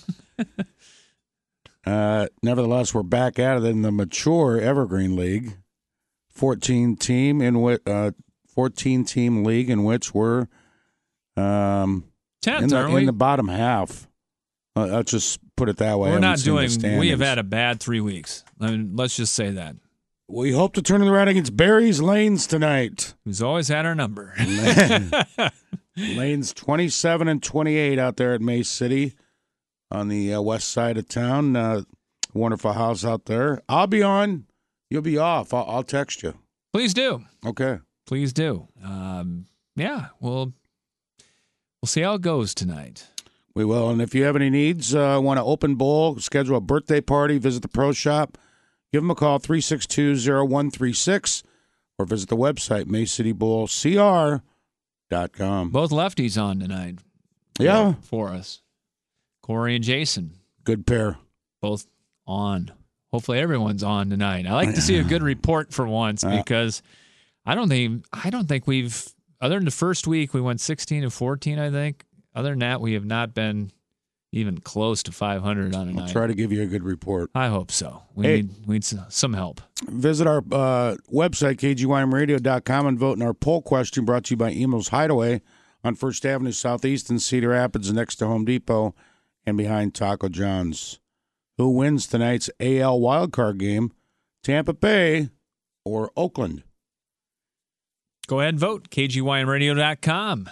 Speaker 4: uh, nevertheless, we're back at it in the mature Evergreen League, fourteen team in which uh, fourteen team league in which we're um,
Speaker 2: tenth,
Speaker 4: in the,
Speaker 2: aren't we?
Speaker 4: in the bottom half. Uh, let's just put it that way.
Speaker 2: We're
Speaker 4: I
Speaker 2: not
Speaker 4: haven't seen the
Speaker 2: doing.
Speaker 4: standings.
Speaker 2: We have had a bad three weeks. I mean, let's just say that.
Speaker 4: We hope to turn it around against Barry's Lanes tonight.
Speaker 2: Who's always had our number.
Speaker 4: Lanes twenty-seven and twenty-eight out there at May City on the uh, west side of town. Uh, wonderful house out there. I'll be on. You'll be off. I'll, I'll text you.
Speaker 2: Please do.
Speaker 4: Okay.
Speaker 2: Please do. Um, yeah, we'll, we'll see how it goes tonight.
Speaker 4: We will. And if you have any needs, uh, want to open bowl, schedule a birthday party, visit the pro shop, give them a call, three six two, zero one three six, or visit the website, may city bowl c r dot com.
Speaker 2: Both lefties on tonight.
Speaker 4: Yeah.
Speaker 2: For us. Corey and Jason.
Speaker 4: Good pair.
Speaker 2: Both on. Hopefully everyone's on tonight. I like to see a good report for once because I don't think I don't think we've, other than the first week, we went sixteen and fourteen, I think. Other than that, we have not been even close to five hundred on a
Speaker 4: I'll
Speaker 2: night.
Speaker 4: try to give you a good report.
Speaker 2: I hope so. We
Speaker 4: Hey.
Speaker 2: need we need some help.
Speaker 4: Visit our uh, website, k g y m radio dot com, and vote in our poll question brought to you by Emo's Hideaway on First Avenue Southeast in Cedar Rapids next to Home Depot and behind Taco John's. Who wins tonight's A L wildcard game, Tampa Bay or Oakland?
Speaker 2: Go ahead and vote, k g y m radio dot com.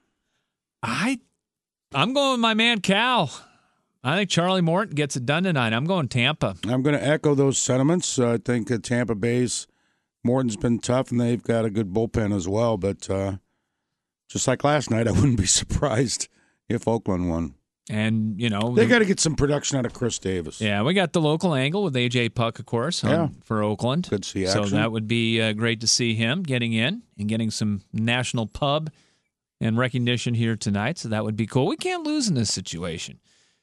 Speaker 2: I, I'm going with my man Cal. I think Charlie Morton gets it done tonight. I'm going Tampa.
Speaker 4: I'm going to echo those sentiments. Uh, I think uh, Tampa Bay's Morton's been tough, and they've got a good bullpen as well. But uh, just like last night, I wouldn't be surprised if Oakland won.
Speaker 2: And, you know,
Speaker 4: they got to get some production out of Chris Davis.
Speaker 2: Yeah, we got the local angle with A J Puck, of course, um,
Speaker 4: yeah.
Speaker 2: for Oakland.
Speaker 4: Good to see
Speaker 2: So
Speaker 4: action.
Speaker 2: that would be uh, great to see him getting in and getting some national pub and recognition here tonight. So that would be cool. We can't lose in this situation.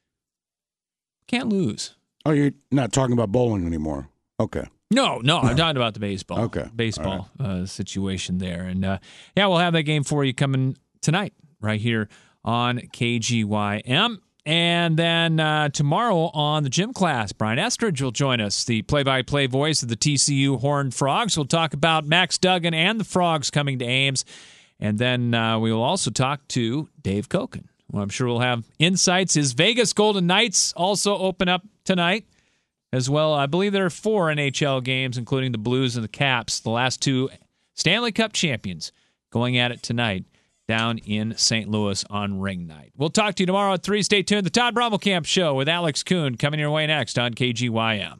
Speaker 2: Can't lose.
Speaker 4: Oh, you're not talking about bowling anymore. Okay.
Speaker 2: No, no, I'm talking about the baseball.
Speaker 4: Okay.
Speaker 2: Baseball uh, situation there. And, uh, yeah, we'll have that game for you coming tonight right here on K G Y M. And then uh, tomorrow on the gym class, Brian Estridge will join us, the play-by-play voice of the T C U Horned Frogs. We'll talk about Max Duggan and the Frogs coming to Ames. And then uh, we will also talk to Dave Koken. Well, I'm sure we'll have insights. His Vegas Golden Knights also open up tonight as well. I believe there are four N H L games, including the Blues and the Caps, the last two Stanley Cup champions, going at it tonight down in Saint Louis on ring night. We'll talk to you tomorrow at three. Stay tuned. The Todd Brommelkamp Show with Alex Kuhn coming your way next on K G Y M.